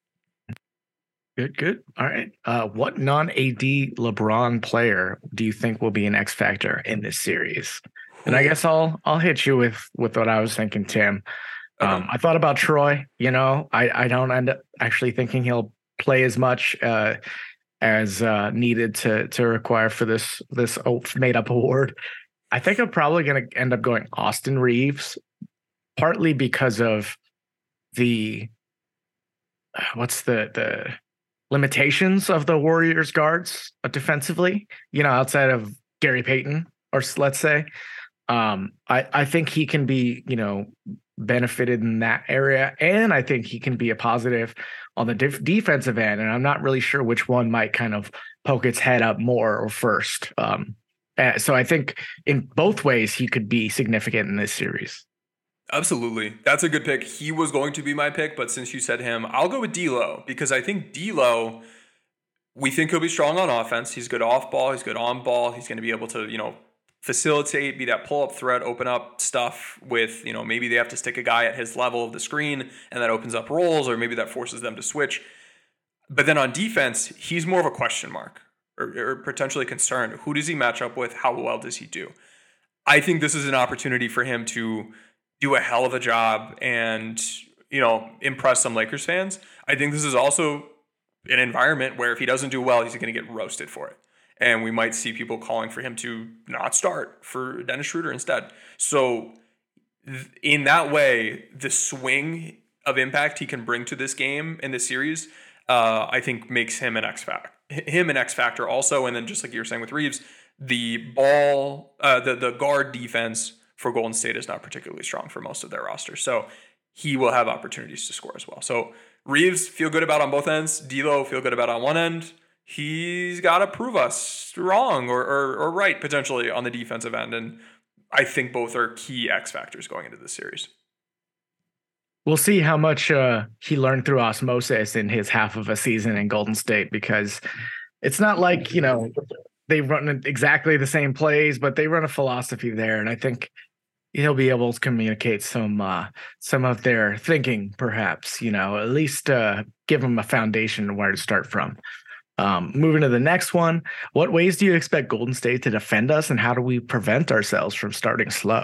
Good, good. All right. Uh, what non-A D LeBron player do you think will be an X factor in this series? And I guess I'll I'll hit you with with what I was thinking, Tim. Um, okay. I thought about Troy. You know, I I don't end up actually thinking he'll play as much uh, as uh, needed to to require for this this made up award. I think I'm probably going to end up going Austin Reeves, partly because of the uh, what's the the limitations of the Warriors guards defensively. You know, outside of Gary Payton, or let's say. Um, I, I think he can be, you know, benefited in that area. And I think he can be a positive on the def- defensive end. And I'm not really sure which one might kind of poke its head up more or first. Um, uh, so I think in both ways, he could be significant in this series. Absolutely. That's a good pick. He was going to be my pick, but since you said him, I'll go with D'Lo, because I think D'Lo, we think he'll be strong on offense. He's good off ball. He's good on ball. He's going to be able to, you know, facilitate, be that pull-up threat, open up stuff with, you know, maybe they have to stick a guy at his level of the screen and that opens up rolls, or maybe that forces them to switch. But then on defense, he's more of a question mark, or, or potentially concerned. Who does he match up with? How well does he do? I think this is an opportunity for him to do a hell of a job and, you know, impress some Lakers fans. I think this is also an environment where if he doesn't do well, he's going to get roasted for it. And we might see people calling for him to not start for Dennis Schroeder instead. So th- in that way, the swing of impact he can bring to this game in this series, uh, I think makes him an X factor. Him an X factor also. And then just like you were saying with Reeves, the ball, uh, the the guard defense for Golden State is not particularly strong for most of their roster. So he will have opportunities to score as well. So Reeves, feel good about on both ends. D'Lo, feel good about on one end. He's got to prove us wrong or, or or right potentially on the defensive end. And I think both are key X factors going into this series. We'll see how much uh, he learned through osmosis in his half of a season in Golden State, because it's not like, you know, they run exactly the same plays, but they run a philosophy there. And I think he'll be able to communicate some uh, some of their thinking, perhaps, you know, at least uh, give them a foundation where to start from. Um, moving to the next one, what ways do you expect Golden State to defend us, and how do we prevent ourselves from starting slow?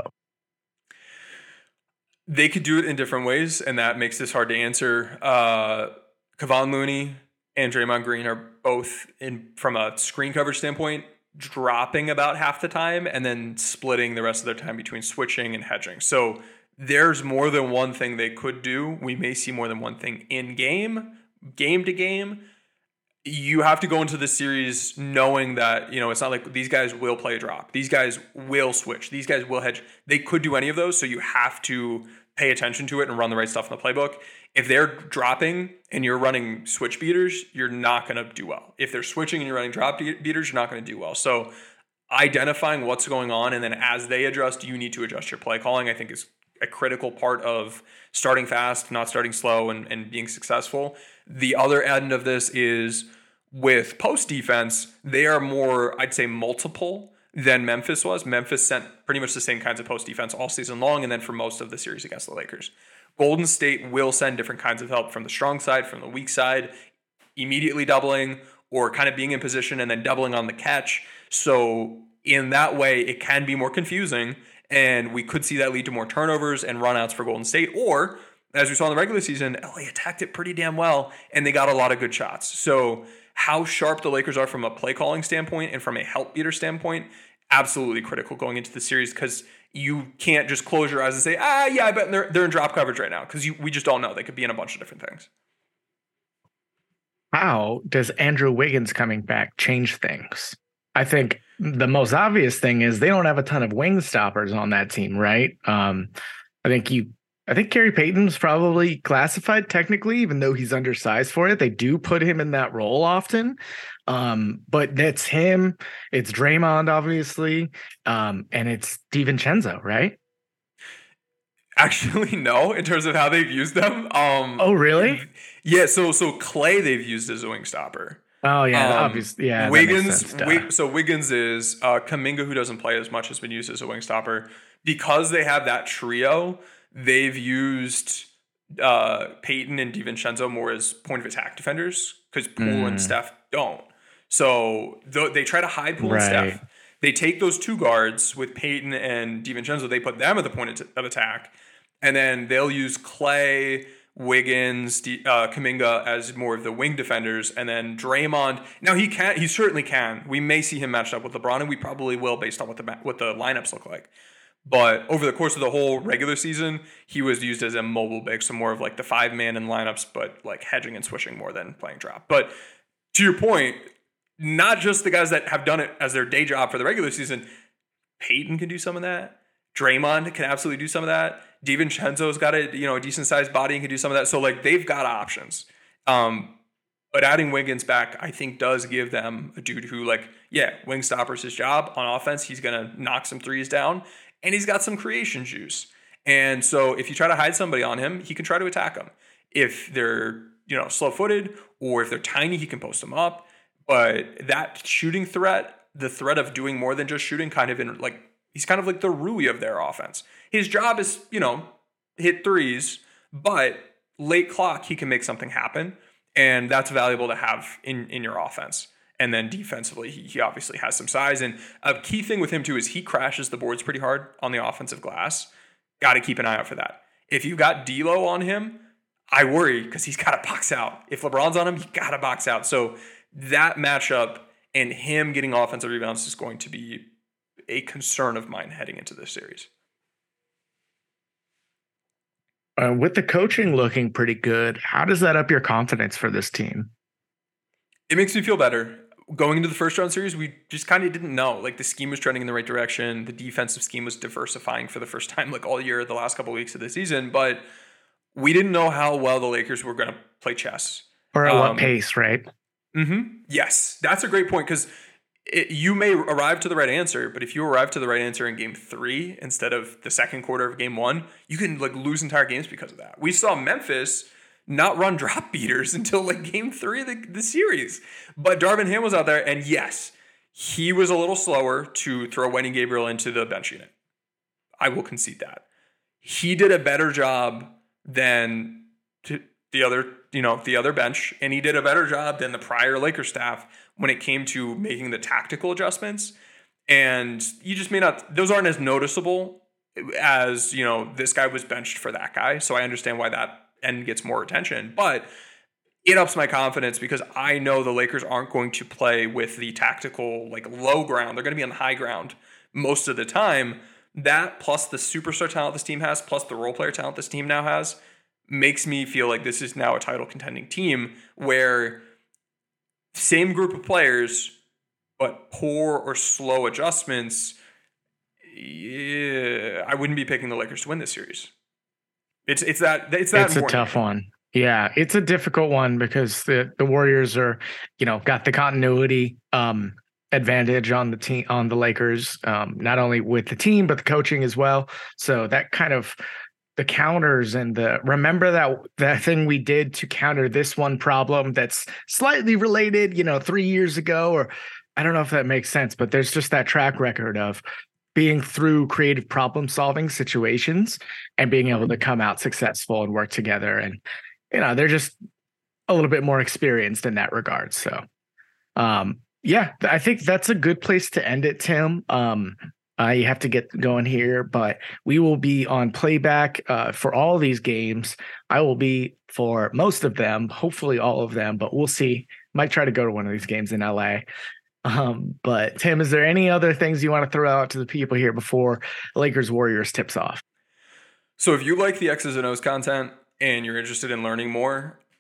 They could do it in different ways, and that makes this hard to answer. Uh, Kevon Looney and Draymond Green are both, in from a screen coverage standpoint, dropping about half the time and then splitting the rest of their time between switching and hedging. So there's more than one thing they could do. We may see more than one thing in game, game to game. You have to go into this series knowing that, you know, it's not like these guys will play a drop. These guys will switch. These guys will hedge. They could do any of those, so you have to pay attention to it and run the right stuff in the playbook. If they're dropping and you're running switch beaters, you're not going to do well. If they're switching and you're running drop beaters, you're not going to do well. So identifying what's going on, and then as they adjust, you need to adjust your play calling, I think is a critical part of starting fast, not starting slow, and, and being successful. The other end of this is with post defense, they are more, I'd say, multiple than Memphis was. Memphis sent pretty much the same kinds of post defense all season long, and then for most of the series against the Lakers. Golden State will send different kinds of help from the strong side, from the weak side, immediately doubling or kind of being in position and then doubling on the catch. So in that way, it can be more confusing, and we could see that lead to more turnovers and runouts for Golden State. Or, as we saw in the regular season, L A attacked it pretty damn well, and they got a lot of good shots. So how sharp the Lakers are from a play calling standpoint and from a help beater standpoint, absolutely critical going into the series, because you can't just close your eyes and say, ah, yeah, I bet they're, they're in drop coverage right now, because we just don't know. They could be in a bunch of different things. How does Andrew Wiggins coming back change things? I think the most obvious thing is they don't have a ton of wing stoppers on that team, right? Um, I think you I think Gary Payton's probably classified technically, even though he's undersized for it. They do put him in that role often. Um, but that's him. It's Draymond, obviously. Um, and it's DiVincenzo, right? Actually, no, in terms of how they've used them. Um, oh, really? Yeah, so so Clay they've used as a wing stopper. Oh, yeah, um, obviously. Yeah, Wiggins, Wig, so Wiggins is uh, Kuminga, who doesn't play as much, has been used as a wing stopper. Because they have that trio, they've used uh, Payton and DiVincenzo more as point of attack defenders because Poole mm. and Steph don't. So th- they try to hide Poole right. and Steph. They take those two guards with Payton and DiVincenzo, they put them at the point of attack, and then they'll use Clay, Wiggins, uh, Kuminga as more of the wing defenders, and then Draymond. Now he can, he certainly can. We may see him matched up with LeBron, and we probably will based on what the what the lineups look like. But over the course of the whole regular season, he was used as a mobile big, so more of like the five man in lineups, but like hedging and switching more than playing drop. But to your point, not just the guys that have done it as their day job for the regular season. Payton can do some of that. Draymond can absolutely do some of that. DiVincenzo's got a you know a decent sized body and can do some of that. So like they've got options. Um, but adding Wiggins back, I think, does give them a dude who like yeah, wing stopper's his job on offense. He's gonna knock some threes down. And he's got some creation juice. And so if you try to hide somebody on him, he can try to attack them. If they're, you know, slow-footed or if they're tiny, he can post them up. But that shooting threat, the threat of doing more than just shooting, kind of in like, he's kind of like the Rui of their offense. His job is, you know, hit threes, but late clock, he can make something happen. And that's valuable to have in, in your offense. And then defensively, he, he obviously has some size. And a key thing with him, too, is he crashes the boards pretty hard on the offensive glass. Got to keep an eye out for that. If you've got D'Lo on him, I worry because he's got to box out. If LeBron's on him, you got to box out. So that matchup and him getting offensive rebounds is going to be a concern of mine heading into this series. Uh, with the coaching looking pretty good, how does that up your confidence for this team? It makes me feel better. Going into the first round series, we just kind of didn't know. Like the scheme was trending in the right direction. The defensive scheme was diversifying for the first time like all year, the last couple of weeks of the season. But we didn't know how well the Lakers were going to play chess. Or at um, what pace, right? Mm-hmm. Yes, that's a great point because you may arrive to the right answer, but if you arrive to the right answer in game three instead of the second quarter of game one, you can like lose entire games because of that. We saw Memphis not run drop beaters until like game three of the, the series. But Darvin Ham was out there, and yes, he was a little slower to throw Wendy Gabriel into the bench unit. I will concede that. He did a better job than the other, you know, the other bench, and he did a better job than the prior Lakers staff when it came to making the tactical adjustments. And you just may not, those aren't as noticeable as, you know, this guy was benched for that guy. So I understand why that and gets more attention, but it ups my confidence because I know the Lakers aren't going to play with the tactical, like low ground. They're going to be on the high ground most of the time. That plus the superstar talent this team has, plus the role player talent this team now has, makes me feel like this is now a title contending team where same group of players, but poor or slow adjustments. Yeah, I wouldn't be picking the Lakers to win this series. It's it's that it's that it's a tough one. Yeah, it's a difficult one because the, the Warriors are, you know, got the continuity um, advantage on the team on the Lakers, um, not only with the team but the coaching as well. So that kind of the counters and the remember that that thing we did to counter this one problem that's slightly related, you know, three years ago, or I don't know if that makes sense, but there's just that track record of being through creative problem solving situations and being able to come out successful and work together. And, you know, they're just a little bit more experienced in that regard. So, um, yeah, I think that's a good place to end it, Tim. Um, I have to get going here, but we will be on playback uh, for all these games. I will be for most of them, hopefully all of them, but we'll see. Might try to go to one of these games in L A. Um, but Tim, is there any other things you want to throw out to the people here before Lakers Warriors tips off? So if you like the X's and O's content and you're interested in learning more,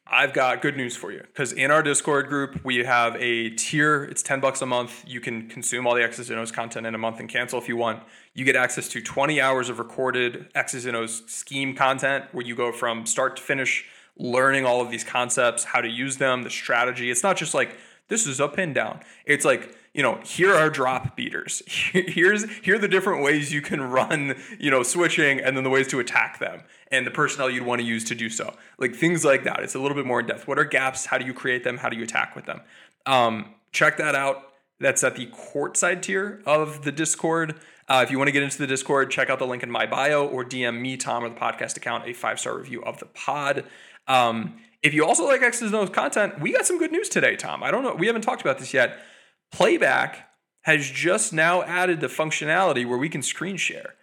I've got good news for you, because in our Discord group, we have a tier. It's ten bucks a month. You can consume all the X's and O's content in a month and cancel if you want. You get access to twenty hours of recorded X's and O's scheme content, where you go from start to finish learning all of these concepts, how to use them, the strategy. It's not just like, this is a pin down. It's like, you know, here are drop beaters. Here's here are the different ways you can run, you know, switching, and then the ways to attack them and the personnel you'd want to use to do so. Like things like that. It's a little bit more in depth. What are gaps? How do you create them? How do you attack with them? Um, check that out. That's at the courtside tier of the Discord. Uh, if you want to get into the Discord, check out the link in my bio or D M me, Tom, or the podcast account, a five-star review of the pod. Um, if you also like X's and O's content, we got some good news today, Tom. I don't know. We haven't talked about this yet. Playback has just now added the functionality where we can screen share.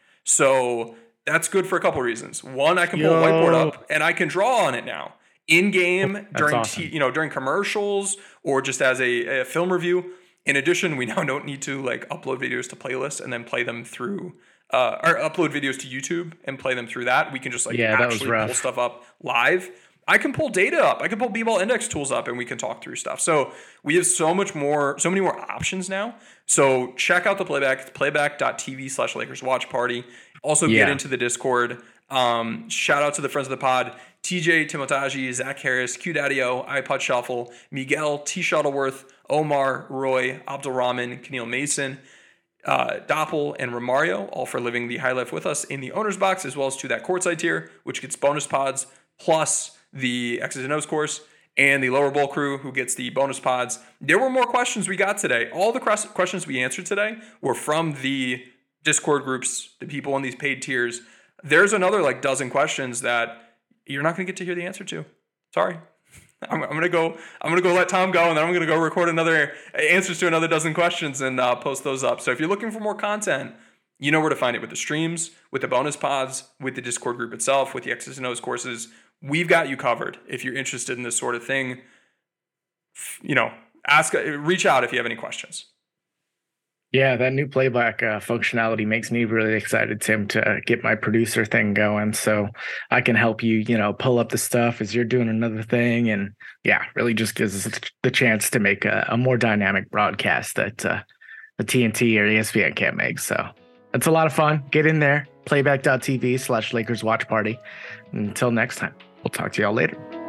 So that's good for a couple of reasons. One, I can pull Yo. a whiteboard up and I can draw on it now in game during awesome. t- you know during commercials or just as a, a film review. In addition, we now don't need to like upload videos to playlists and then play them through uh, or upload videos to YouTube and play them through that. We can just like Yeah, that was actually rough. pull stuff up live. I can pull data up. I can pull B-ball index tools up and we can talk through stuff. So we have so much more, so many more options now. So check out the playback. It's playback.tv slash Lakers watch party. Also Yeah. get into the Discord. Um, shout out to the friends of the pod, T J Timotaji, Zach Harris, Q Daddy-O, iPod Shuffle, Miguel, T Shuttleworth, Omar, Roy, Abdulrahman, Keneal Mason, uh, Doppel, and Romario, all for living the high life with us in the owner's box, as well as to that courtside tier, which gets bonus pods, plus the X's and O's course, and the lower bowl crew who gets the bonus pods. There were more questions we got today. All the questions we answered today were from the Discord groups, the people in these paid tiers. There's another like dozen questions that you're not going to get to hear the answer to. Sorry. I'm, I'm going to go, I'm going to go let Tom go, and then I'm going to go record another answers to another dozen questions and uh, post those up. So if you're looking for more content, you know where to find it with the streams, with the bonus pods, with the Discord group itself, with the X's and O's courses. We've got you covered. If you're interested in this sort of thing, you know, ask, reach out if you have any questions. Yeah, that new playback uh, functionality makes me really excited, Tim, to get my producer thing going. So I can help you, you know, pull up the stuff as you're doing another thing. And yeah, really just gives us the chance to make a, a more dynamic broadcast that uh, the T N T or E S P N can't make. So it's a lot of fun. Get in there, playback.tv slash Lakers watch party. Until next time, we'll talk to y'all later.